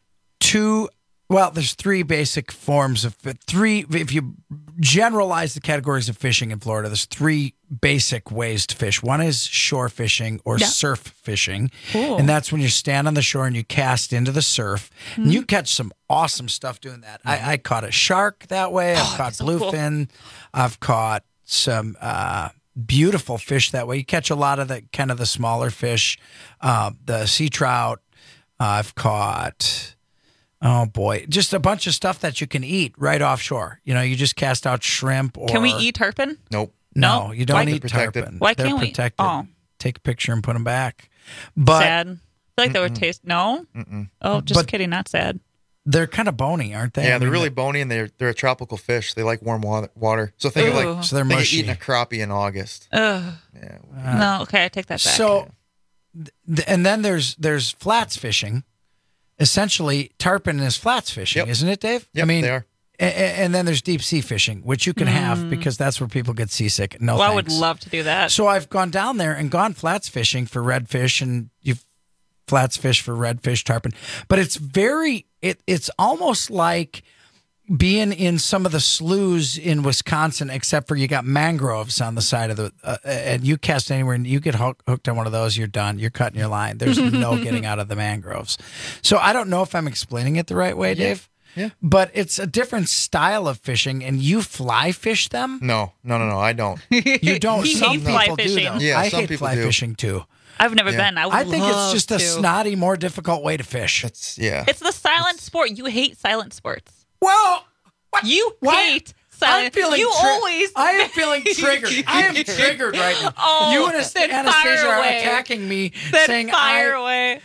there's 3 basic forms of if you generalize the categories of fishing in Florida, there's 3 basic ways to fish. One is shore fishing or surf fishing. Cool. And that's when you stand on the shore and you cast into the surf. And you catch some awesome stuff doing that. I caught a shark that way. I've caught bluefin. I've caught some beautiful fish that way. You catch a lot of the kind of the smaller fish, the sea trout. I've caught, oh boy, just a bunch of stuff that you can eat right offshore. You know, you just cast out shrimp. Or Can we eat tarpon? Nope. No, you don't Why? eat They're protected. tarpon. Why They're can't we? protected. Oh. Take a picture and put them back. But Sad. I feel like they would taste. No. Oh, just But- kidding. Not sad. they're kind of bony, aren't they? Yeah, I they're mean, really bony and they're a tropical fish. They like warm water. So think of Ooh. like So they're think of mushy. eating a crappie in August. Ugh. Yeah. No. Okay, I take that back. So, and then there's flats fishing. Essentially, tarpon is flats fishing, isn't it, Dave? Yep, I mean, they are. And then there's deep sea fishing, which you can have because that's where people get seasick. No, well, I would thanks. love to do that. So I've gone down there and gone flats fishing for redfish, and you've flats fish for redfish, tarpon. But it's it's almost like being in some of the sloughs in Wisconsin, except for you got mangroves on the side of the, and you cast anywhere and you get hooked on one of those, you're done. You're cutting your line. There's no getting out of the mangroves. So I don't know if I'm explaining it the right way, Dave. Yeah. But it's a different style of fishing, and you fly fish them? No, I don't. You don't. He Some hates fly people do, fishing. though. Yeah, I some hate people fly do. fishing too. I've never Yeah. been. I would I think it's love just a to. snotty, more difficult way to fish. It's It's the silent sport. You hate silent sports. Well, you Why- hate silent. I'm feeling you always. I am feeling triggered. I am triggered right now. Oh, You and then Anastasia fire are away. attacking me, Then saying fire away.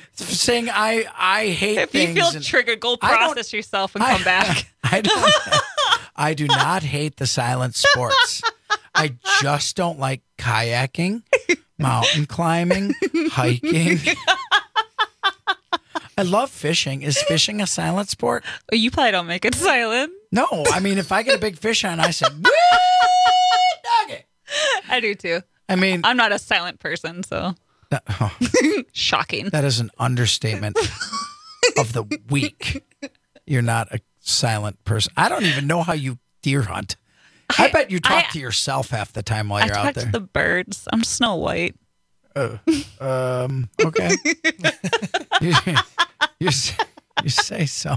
I hate If things. you feel and triggered, go I don't- process yourself and come back. I do not hate the silent sports. I just don't like kayaking, mountain climbing, hiking. I love fishing. Is fishing a silent sport? You probably don't make it silent. No. I mean, if I get a big fish on, I say, "Woo, nugget." I do too. I mean, I'm not a silent person, so oh, shocking. that is an understatement of the week. You're not a silent person. I don't even know how you deer hunt. I bet you talk to yourself half the time while I you're talk out to there. the birds. I'm Snow White. Okay. you say so.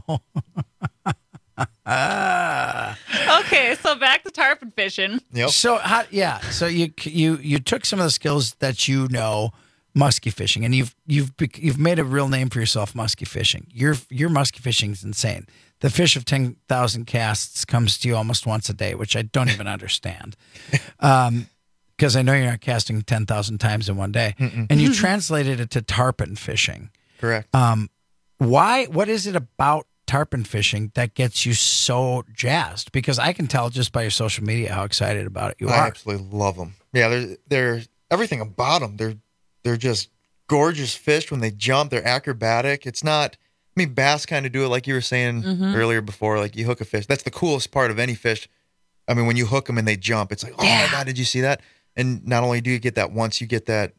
Okay, so back to tarpon fishing. Yep. So so you took some of the skills that you know musky fishing, and you've made a real name for yourself musky fishing. Your musky fishing is insane. The fish of 10,000 casts comes to you almost once a day, which I don't even understand. Because I know you're not casting 10,000 times in one day. And you translated it to tarpon fishing. Correct. What is it about tarpon fishing that gets you so jazzed? Because I can tell just by your social media how excited about it you I are. absolutely love them. Yeah, they're everything about them. They're just gorgeous fish when they jump. They're acrobatic. It's not. I mean, bass kind of do it like you were saying earlier before. Like you hook a fish. That's the coolest part of any fish. I mean, when you hook them and they jump, it's like, oh my God, did you see that? And not only do you get that once, you get that,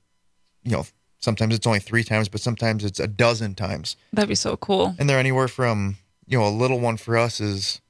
sometimes it's only 3 times, but sometimes it's a dozen times. That'd be so cool. And they're anywhere from, a little one for us is,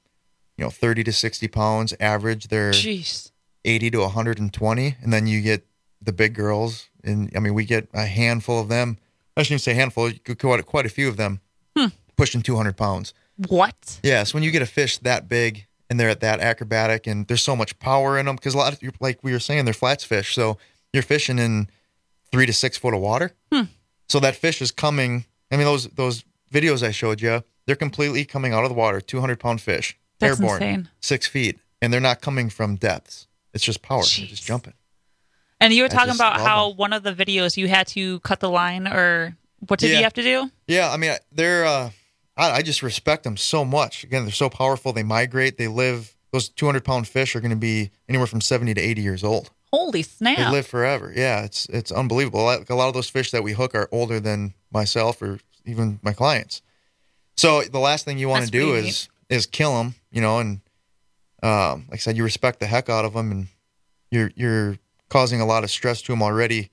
30 to 60 pounds average. They're Jeez. 80 to 120. And then you get the big girls. And I mean, we get a handful of them. I shouldn't even say handful. Quite a few of them pushing 200 pounds. What? Yeah. So when you get a fish that big and they're at that acrobatic and there's so much power in them, because a lot of, like we were saying, they're flats fish. So you're fishing in 3 to 6 foot of water. So that fish is coming. I mean, those videos I showed you, they're completely coming out of the water, 200-pound fish, That's airborne, insane. 6 feet. And they're not coming from depths. It's just power. They're just jumping. And you were I talking just about love how one of the videos you had to cut the line, or what did you have to do? Yeah, I mean, they're. I just respect them so much. Again, they're so powerful. They migrate. They live. Those 200-pound fish are going to be anywhere from 70 to 80 years old. Holy snap! They live forever. Yeah, it's unbelievable. Like a lot of those fish that we hook are older than myself or even my clients. So the last thing you want to do is kill them, and like I said, you respect the heck out of them, and you're causing a lot of stress to them already.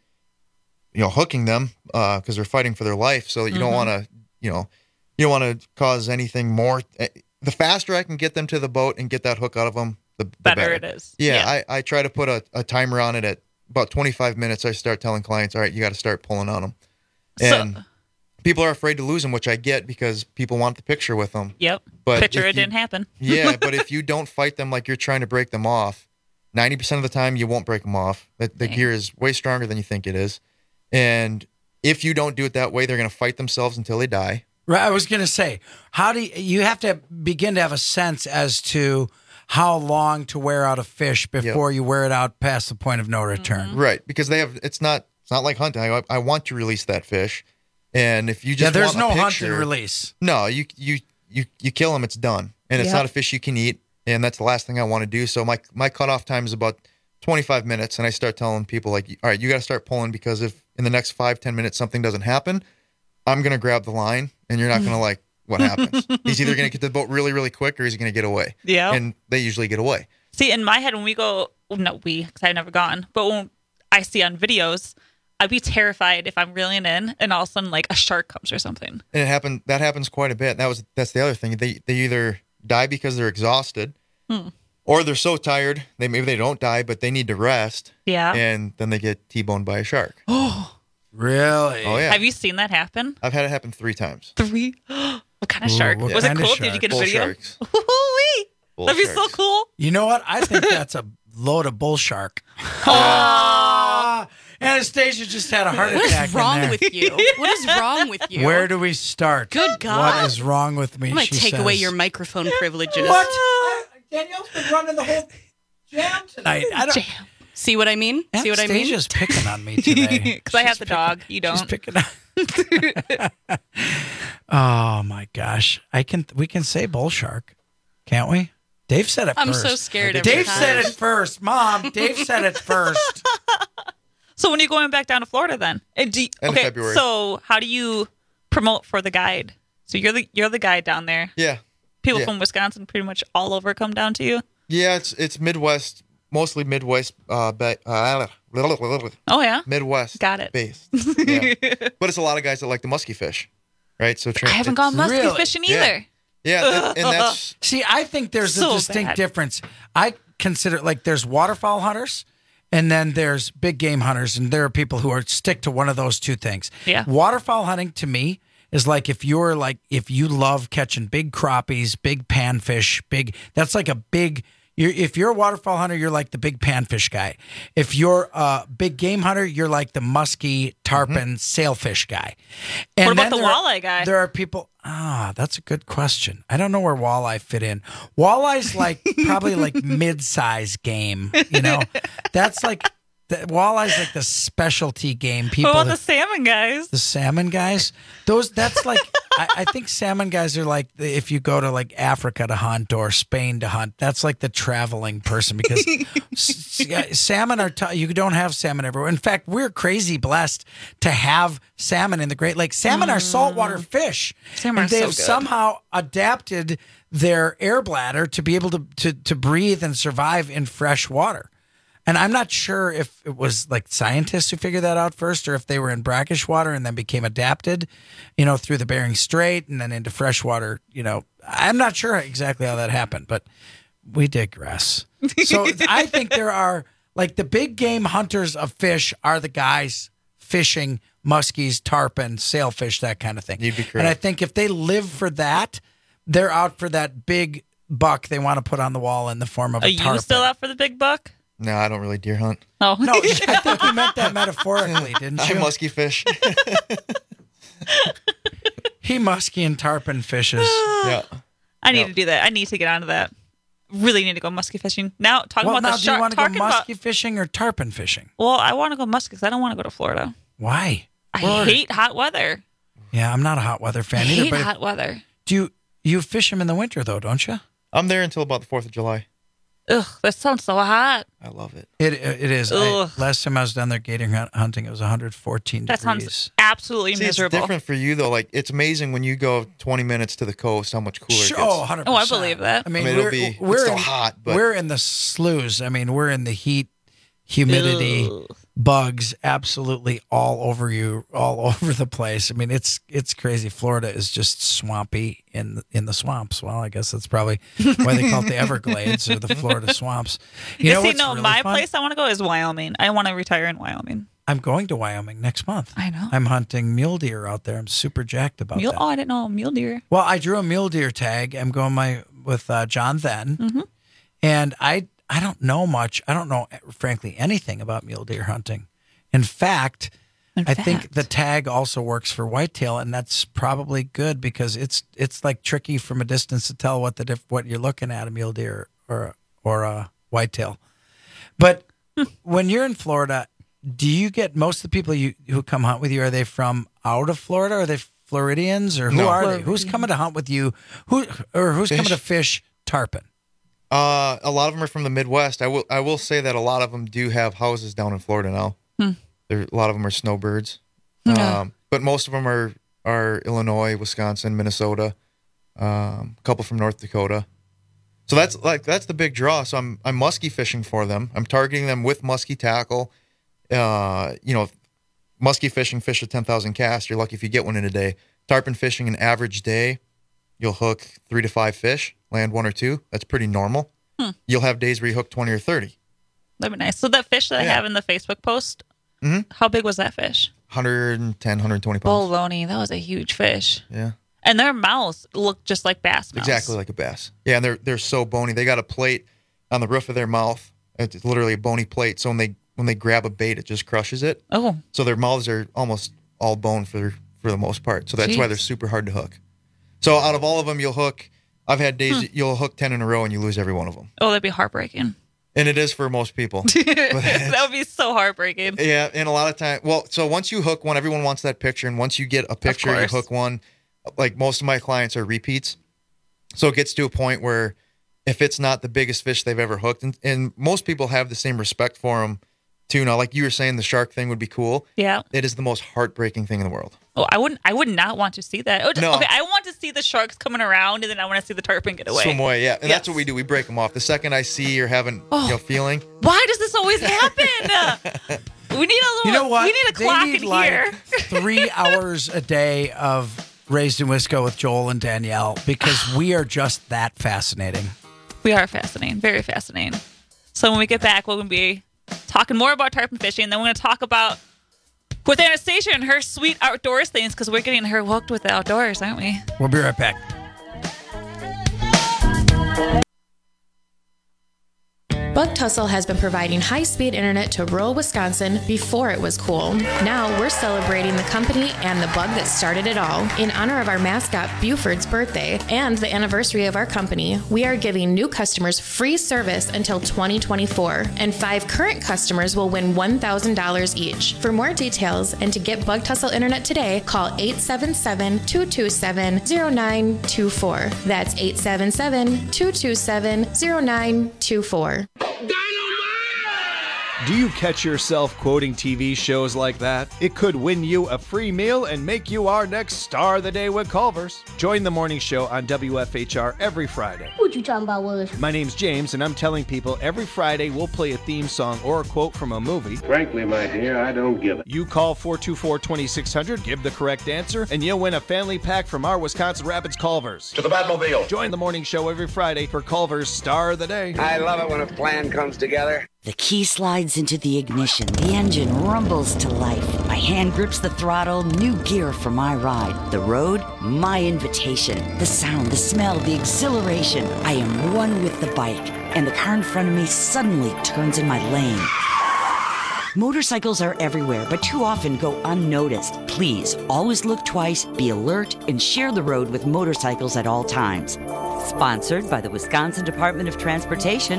Hooking them because they're fighting for their life. So you don't want to, you don't want to cause anything more. The faster I can get them to the boat and get that hook out of them, the better it is. Yeah. I try to put a timer on it at about 25 minutes. I start telling clients, all right, you got to start pulling on them. And people are afraid to lose them, which I get because people want the picture with them. Yep. But Picture it didn't happen. Yeah, but if you don't fight them like you're trying to break them off, 90% of the time you won't break them off. The gear is way stronger than you think it is. And if you don't do it that way, they're going to fight themselves until they die. Right. I was going to say, how do you have to begin to have a sense as to how long to wear out a fish before you wear it out past the point of no return? Right. Because it's not like hunting. I want to release that fish. And if you just there's want no a hunt picture, and release. No, you kill them, it's done. And it's not a fish you can eat. And that's the last thing I want to do. So my cutoff time is about 25 minutes. And I start telling people, like, all right, you got to start pulling, because if in the next 5-10 minutes something doesn't happen, I'm going to grab the line and you're not going to like what happens. He's either going to get to the boat really, really quick or he's going to get away. Yeah. And they usually get away. See, in my head, when we go, because I've never gone, but when I see on videos, I'd be terrified if I'm reeling in and all of a sudden like a shark comes or something. And that happens quite a bit. That's the other thing. They either die because they're exhausted or they're so tired, maybe they don't die, but they need to rest. Yeah. And then they get T-boned by a shark. Oh, really? Oh, yeah. Have you seen that happen? I've had it happen 3 times. 3? What kind of shark? Was it cool? Did you get a Bull video? sharks. Bull That'd be so sharks. cool. You know what? I think that's a load of bull shark. Anastasia just had a heart attack. What is wrong in there. with you? What is wrong with you? Where do we start? Good God. What is wrong with me? I'm going to she take away says. your microphone privileges. What? Danielle's been running the whole jam tonight. I don't. See what I mean? See what I mean? Anastasia's picking on me today. Because I have the dog. You don't. She's picking on. Oh my gosh! We can say bull shark, can't we? Dave said it I'm first. so scared every Dave time. said it first. Mom, Dave said it first. So when are you going back down to Florida then? End of February. So how do you promote for the guide? So you're the guide down there. Yeah. People Yeah. from Wisconsin pretty much all over come down to you. Yeah, it's Midwest, mostly Midwest. Oh yeah, Midwest. Got it. Based. Yeah. But it's a lot of guys that like the musky fish, right? So I haven't gone musky Really? fishing either. Yeah, and that's See, I think there's So a distinct bad. difference. I consider there's waterfowl hunters and then there's big game hunters, and there are people who stick to one of those two things. Yeah. Waterfowl hunting to me is like if you love catching big crappies, big panfish, that's like a big. If you're a waterfowl hunter, you're like the big panfish guy. If you're a big game hunter, you're like the musky, tarpon, sailfish guy. And What about then the walleye guy? There are people. That's a good question. I don't know where walleye fit in. Walleye's probably like mid-size game. That's like walleye's like the specialty game. People. What about the salmon guys? The salmon guys, that's like I think salmon guys are like if you go to like Africa to hunt or Spain to hunt, that's like the traveling person because salmon are you don't have salmon everywhere. In fact, we're crazy blessed to have salmon in the Great Lakes. Salmon are saltwater fish, Salmon and are they so have good. somehow adapted their air bladder to be able to breathe and survive in fresh water. And I'm not sure if it was like scientists who figured that out first or if they were in brackish water and then became adapted, through the Bering Strait and then into freshwater, I'm not sure exactly how that happened, but we digress. So I think there are, like, the big game hunters of fish are the guys fishing muskies, tarpon, sailfish, that kind of thing. You'd be correct. And I think if they live for that, they're out for that big buck they want to put on the wall in the form of a tarpon. Are you still out for the big buck? No, I don't really deer hunt. Oh. No, I think you meant that metaphorically, didn't you? I musky fish. He musky and tarpon fishes. Yeah. I need to do that. I need to get onto that. Really need to go musky fishing. Now, talking about the shark. Do you want to go musky fishing or tarpon fishing? Well, I want to go musky because I don't want to go to Florida. Why? I hate hot weather. Yeah, I'm not a hot weather fan I either. hate But hot weather. Do you fish them in the winter though? Don't you? I'm there until about the 4th of July. Ugh, that sounds so hot. I love it. It is. Ugh. Last time I was down there gator hunting, it was 114 That degrees. sounds absolutely miserable. It's different for you though. Like, it's amazing when you go 20 minutes to the coast how much cooler it gets. Oh, 100%. Oh, I believe that. I mean, it'll be it's still hot, but we're in the sloughs. I mean, we're in the heat, humidity, bugs absolutely all over you, all over the place. I mean, it's crazy. Florida is just swampy in the swamps. Well, I guess that's probably why they call it the Everglades or the Florida swamps. You know what's really my fun? place I want to go is Wyoming. I want to retire in Wyoming. I'm going to Wyoming next month. I know. I'm hunting mule deer out there. I'm super jacked about that. Oh, I didn't know mule deer. Well, I drew a mule deer tag. I'm going with John Then, Mm-hmm. and I don't know much. I don't know, frankly, anything about mule deer hunting. In fact, I think the tag also works for whitetail, and that's probably good because it's like tricky from a distance to tell what you're looking at, a mule deer or a whitetail. But when you're in Florida, do you get most of the people who come hunt with you? Are they from out of Florida? Are they Floridians, or who are they? Who's coming to hunt with you? Who's coming to fish tarpon? A lot of them are from the Midwest. I will say that a lot of them do have houses down in Florida now. A lot of them are snowbirds, but most of them are Illinois, Wisconsin, Minnesota, a couple from North Dakota. So that's the big draw. So I'm musky fishing for them. I'm targeting them with musky tackle. Musky fishing, fish a 10,000 cast. You're lucky if you get one in a day. Tarpon fishing, an average day, you'll hook 3 to 5 fish, land 1 or 2. That's pretty normal. You'll have days where you hook 20 or 30. That'd be nice. So that fish that I have in the Facebook post, how big was that fish? 110, 120 pounds. Baloney. That was a huge fish. Yeah. And their mouths look just like bass mouths. Exactly like a bass. Yeah, and they're so bony. They got a plate on the roof of their mouth. It's literally a bony plate. So when they grab a bait, it just crushes it. Oh. So their mouths are almost all bone for the most part. So that's why they're super hard to hook. So out of all of them, you'll hook. I've had days that you'll hook 10 in a row and you lose every one of them. Oh, that'd be heartbreaking. And it is for most people. That would be so heartbreaking. Yeah, and a lot of time. Well, so once you hook one, everyone wants that picture, and once you get a picture, you hook one. Like most of my clients are repeats, so it gets to a point where if it's not the biggest fish they've ever hooked, and most people have the same respect for them too. Now, like you were saying, the shark thing would be cool. Yeah, it is the most heartbreaking thing in the world. Oh, I would not want to see that. Oh, no. Okay, I want to see the sharks coming around, and then I want to see the tarpon get away. Swim away, yeah. And that's what we do. We break them off. The second I see you're having feeling. Why does this always happen? We need a little. You know what? We need a clock in here. 3 hours a day of Raised in Wisco with Joel and Danielle because we are just that fascinating. We are fascinating, very fascinating. So when we get back, we're going to be talking more about tarpon fishing, and then we're going to talk about with Anastasia and her sweet outdoors things because we're getting her hooked with the outdoors, aren't we? We'll be right back. Bug Tussle has been providing high-speed internet to rural Wisconsin before it was cool. Now we're celebrating the company and the bug that started it all. In honor of our mascot Buford's birthday and the anniversary of our company, we are giving new customers free service until 2024, and 5 current customers will win $1,000 each. For more details and to get Bug Tussle internet today, call 877-227-0924. That's 877-227-0924. Do you catch yourself quoting TV shows like that? It could win you a free meal and make you our next star of the day with Culver's. Join the morning show on WFHR every Friday. What you talking about, Willis? My name's James, and I'm telling people every Friday we'll play a theme song or a quote from a movie. Frankly, my dear, I don't give it. You call 424-2600, give the correct answer, and you'll win a family pack from our Wisconsin Rapids Culver's. To the Batmobile. Join the morning show every Friday for Culver's Star of the Day. I love it when a plan comes together. The key slides into the ignition. The engine rumbles to life. My hand grips the throttle. New gear for my ride. The road, my invitation. The sound, the smell, the exhilaration. I am one with the bike. And the car in front of me suddenly turns in my lane. Motorcycles are everywhere, but too often go unnoticed. Please, always look twice, be alert, and share the road with motorcycles at all times. Sponsored by the Wisconsin Department of Transportation.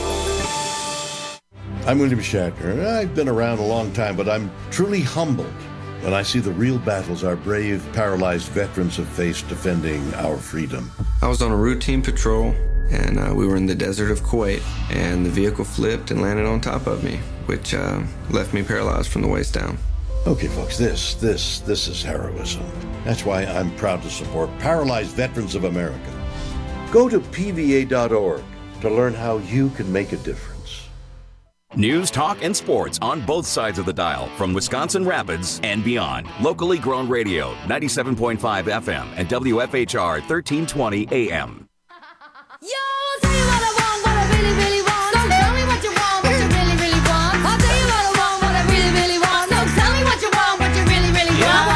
I'm William Shatner. I've been around a long time, but I'm truly humbled when I see the real battles our brave, paralyzed veterans have faced defending our freedom. I was on a routine patrol, and we were in the desert of Kuwait, and the vehicle flipped and landed on top of me, which left me paralyzed from the waist down. Okay, folks, this is heroism. That's why I'm proud to support Paralyzed Veterans of America. Go to PVA.org to learn how you can make a difference. News, talk, and sports on both sides of the dial from Wisconsin Rapids and beyond. Locally grown radio, 97.5 FM and WFHR 1320 AM. Yo, tell you what I want, what I really, really want. So tell me what you want, what you really, really want. I'll tell you what I want, what I really, really want. So tell me what you want, what you really, really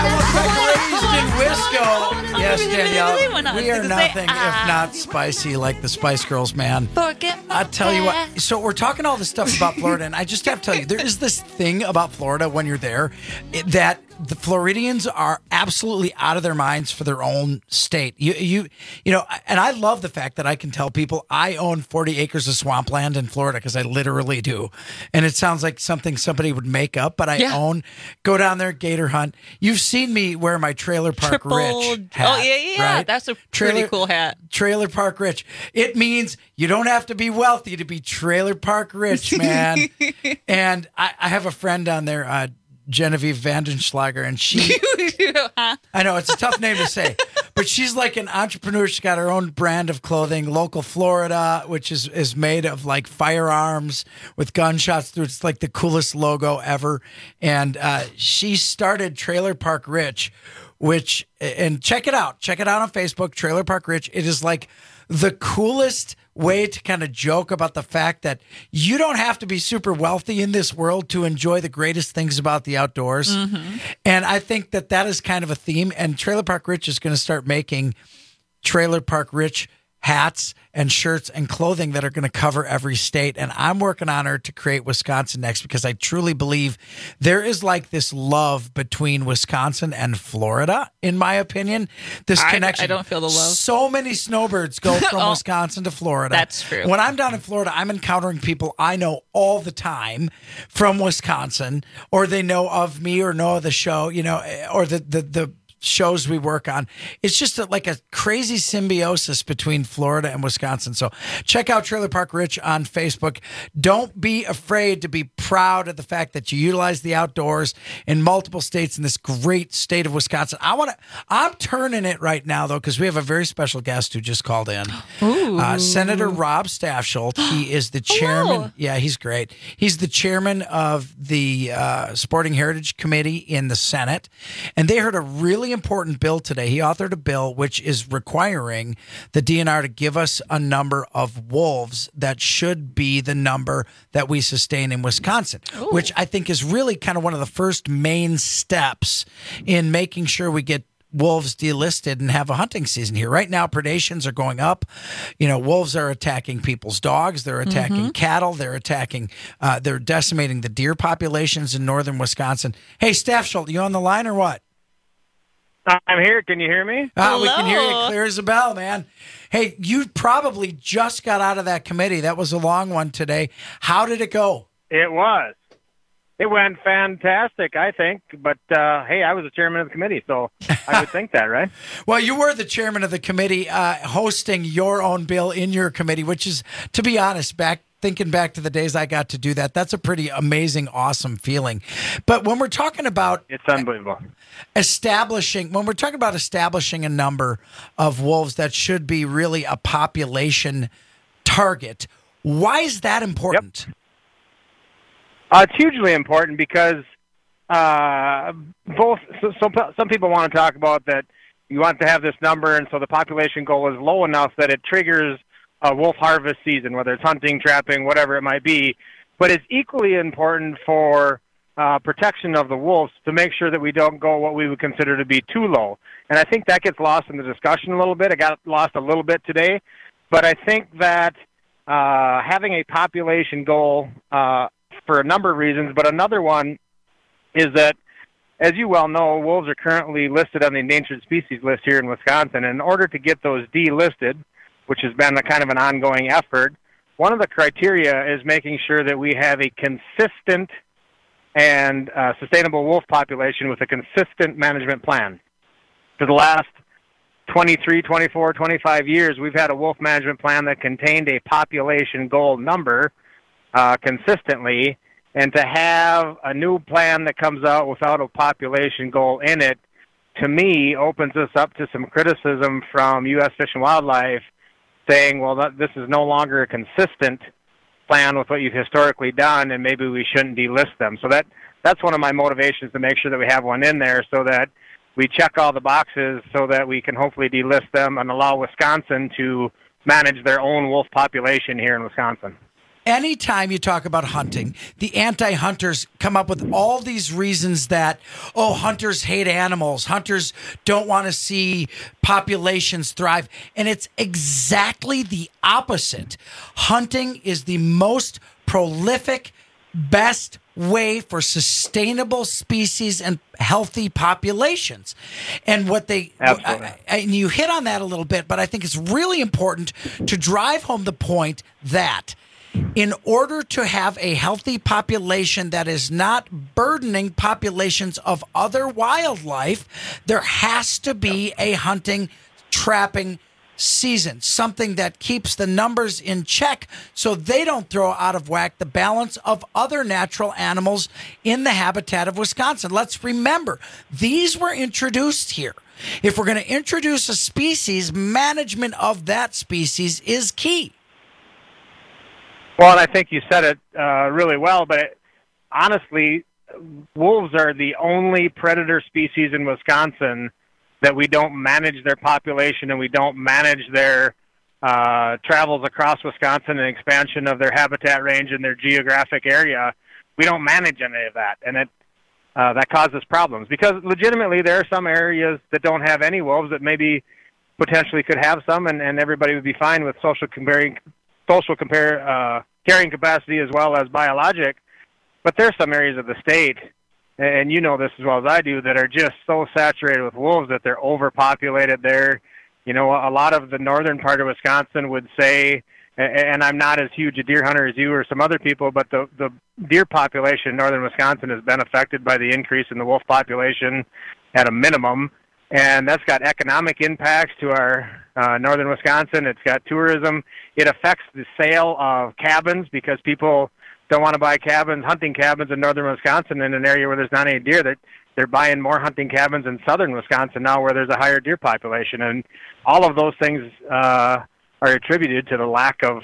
want. Wisco. Yes, Danielle. Really We are nothing if not spicy like the Spice Girls, man. I tell you what. So we're talking all this stuff about Florida, and I just have to tell you, there is this thing about Florida when you're there that the Floridians are absolutely out of their minds for their own state. You know, and I love the fact that I can tell people I own 40 acres of swampland in Florida because I literally do. And it sounds like something somebody would make up, but I own. Go down there, gator hunt. You've seen me wear my Trailer Park Rich hat. Oh, yeah. Right? That's a pretty cool hat. Trailer Park Rich. It means you don't have to be wealthy to be Trailer Park Rich, man. And I have a friend down there, Genevieve Vandenschlager, and she I know it's a tough name to say, but she's like an entrepreneur. She's got her own brand of clothing, Local Florida, which is made of like firearms with gunshots through. It's like the coolest logo ever. And she started Trailer Park Rich, and check it out on Facebook, Trailer Park Rich. It is like the coolest way to kind of joke about the fact that you don't have to be super wealthy in this world to enjoy the greatest things about the outdoors. Mm-hmm. And I think that is kind of a theme. And Trailer Park Rich is going to start making Trailer Park Rich hats and shirts and clothing that are going to cover every state. And I'm working on her to create Wisconsin Next because I truly believe there is like this love between Wisconsin and Florida, in my opinion. This connection. I don't feel the love. So many snowbirds go from Wisconsin to Florida. That's true. When I'm down in Florida, I'm encountering people I know all the time from Wisconsin, or they know of me or know of the show, you know, or the shows we work on. It's just like a crazy symbiosis between Florida and Wisconsin. So check out Trailer Park Rich on Facebook. Don't be afraid to be proud of the fact that you utilize the outdoors in multiple states in this great state of Wisconsin. I'm turning it right now though, because we have a very special guest who just called in. Senator Rob Staffsholt. He is the chairman. Hello. Yeah, he's great. He's the chairman of the Sporting Heritage Committee in the Senate. And they heard a really important bill today. He authored a bill which is requiring the DNR to give us a number of wolves that should be the number that we sustain in Wisconsin, which I think is really kind of one of the first main steps in making sure we get wolves delisted and have a hunting season here. Right now, predations are going up. You know, wolves are attacking people's dogs. They're attacking cattle. They're attacking, they're decimating the deer populations in northern Wisconsin. Hey, Staffsholt, you on the line or what? I'm here. Can you hear me? We can hear you clear as a bell, man. Hey, you probably just got out of that committee. That was a long one today. How did it go? It was. It went fantastic, I think. But, hey, I was the chairman of the committee, so I would think that, right? Well, you were the chairman of the committee hosting your own bill in your committee, which is, to be honest, back thinking back to the days I got to do that. That's a pretty amazing, awesome feeling. But when we're talking about it's unbelievable. Establishing a number of wolves that should be really a population target, why is that important? It's hugely important because some people want to talk about that you want to have this number, and so the population goal is low enough that it triggers a wolf harvest season, whether it's hunting, trapping, whatever it might be. But it's equally important for protection of the wolves to make sure that we don't go what we would consider to be too low. And I think that gets lost in the discussion a little bit. It got lost a little bit today. But I think that having a population goal for a number of reasons, but another one is that, as you well know, wolves are currently listed on the endangered species list here in Wisconsin. And in order to get those delisted, which has been a kind of an ongoing effort, one of the criteria is making sure that we have a consistent and sustainable wolf population with a consistent management plan. For the last 23, 24, 25 years, we've had a wolf management plan that contained a population goal number consistently, and to have a new plan that comes out without a population goal in it, to me, opens us up to some criticism from U.S. Fish and Wildlife saying, well, this is no longer a consistent plan with what you've historically done, and maybe we shouldn't delist them. So that's one of my motivations, to make sure that we have one in there so that we check all the boxes so that we can hopefully delist them and allow Wisconsin to manage their own wolf population here in Wisconsin. Anytime you talk about hunting, the anti-hunters come up with all these reasons that, hunters hate animals. Hunters don't want to see populations thrive. And it's exactly the opposite. Hunting is the most prolific, best way for sustainable species and healthy populations. And and you hit on that a little bit, but I think it's really important to drive home the point that in order to have a healthy population that is not burdening populations of other wildlife, there has to be a hunting, trapping season, something that keeps the numbers in check so they don't throw out of whack the balance of other natural animals in the habitat of Wisconsin. Let's remember, these were introduced here. If we're going to introduce a species, management of that species is key. Well, and I think you said it really well, but honestly, wolves are the only predator species in Wisconsin that we don't manage their population and we don't manage their travels across Wisconsin and expansion of their habitat range and their geographic area. We don't manage any of that, and that causes problems because legitimately there are some areas that don't have any wolves that maybe potentially could have some, and everybody would be fine with carrying capacity as well as biologic. But there's some areas of the state, and you know this as well as I do, that are just so saturated with wolves that they're overpopulated there. You know, a lot of the northern part of Wisconsin would say, and I'm not as huge a deer hunter as you or some other people, but the deer population in northern Wisconsin has been affected by the increase in the wolf population at a minimum. And that's got economic impacts to our northern Wisconsin. It's got tourism. It affects the sale of cabins because people don't want to buy hunting cabins in northern Wisconsin in an area where there's not any deer. They're buying more hunting cabins in southern Wisconsin now where there's a higher deer population. And all of those things are attributed to the lack of,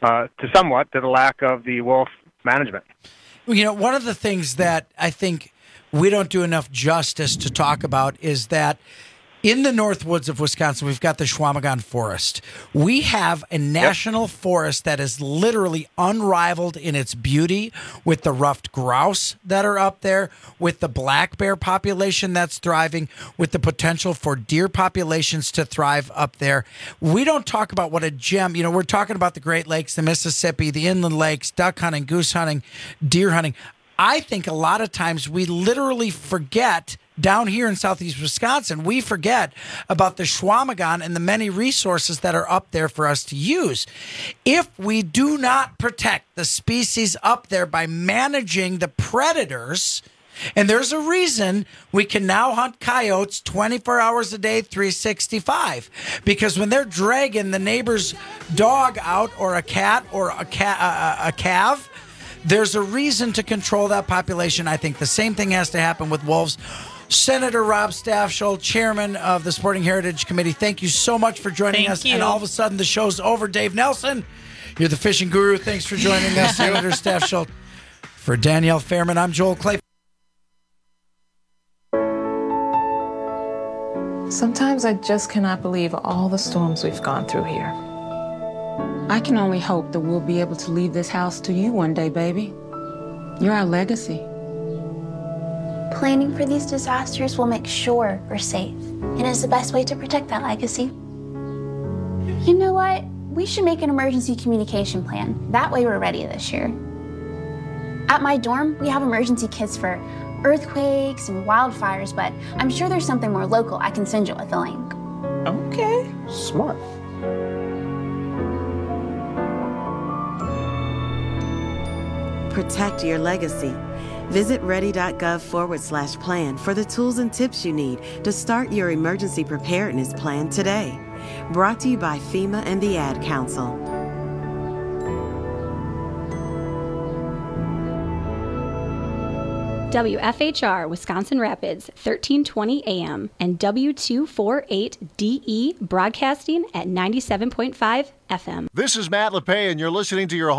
the wolf management. You know, one of the things that I think we don't do enough justice to talk about is that in the North Woods of Wisconsin, we've got the Chequamegon Forest. We have a national forest that is literally unrivaled in its beauty, with the ruffed grouse that are up there, with the black bear population that's thriving, with the potential for deer populations to thrive up there. We don't talk about what a gem, we're talking about the Great Lakes, the Mississippi, the inland lakes, duck hunting, goose hunting, deer hunting. I think a lot of times we literally forget, down here in southeast Wisconsin, we forget about the Chequamegon and the many resources that are up there for us to use. If we do not protect the species up there by managing the predators And there's a reason we can now hunt coyotes 24 hours a day, 365. Because when they're dragging the neighbor's dog out, or a cat, or a calf, there's a reason to control that population. I think the same thing has to happen with wolves. Senator Rob Staffschull, chairman of the Sporting Heritage Committee, thank you so much for joining us. you. And all of a sudden, the show's over. Dave Nelson, you're the fishing guru. Thanks for joining us, Senator Staffschull. For Danielle Fairman, I'm Joel Clay. Sometimes I just cannot believe all the storms we've gone through here. I can only hope that we'll be able to leave this house to you one day, baby. You're our legacy. Planning for these disasters will make sure we're safe, and is the best way to protect that legacy. You know what? We should make an emergency communication plan. That way we're ready this year. At my dorm, we have emergency kits for earthquakes and wildfires, but I'm sure there's something more local I can send you with a link. Okay. Smart. Protect your legacy. Visit ready.gov/plan for the tools and tips you need to start your emergency preparedness plan today. Brought to you by FEMA and the Ad Council. WFHR Wisconsin Rapids, 1320 AM, and W248DE broadcasting at 97.5 FM. This is Matt LePay, and you're listening to your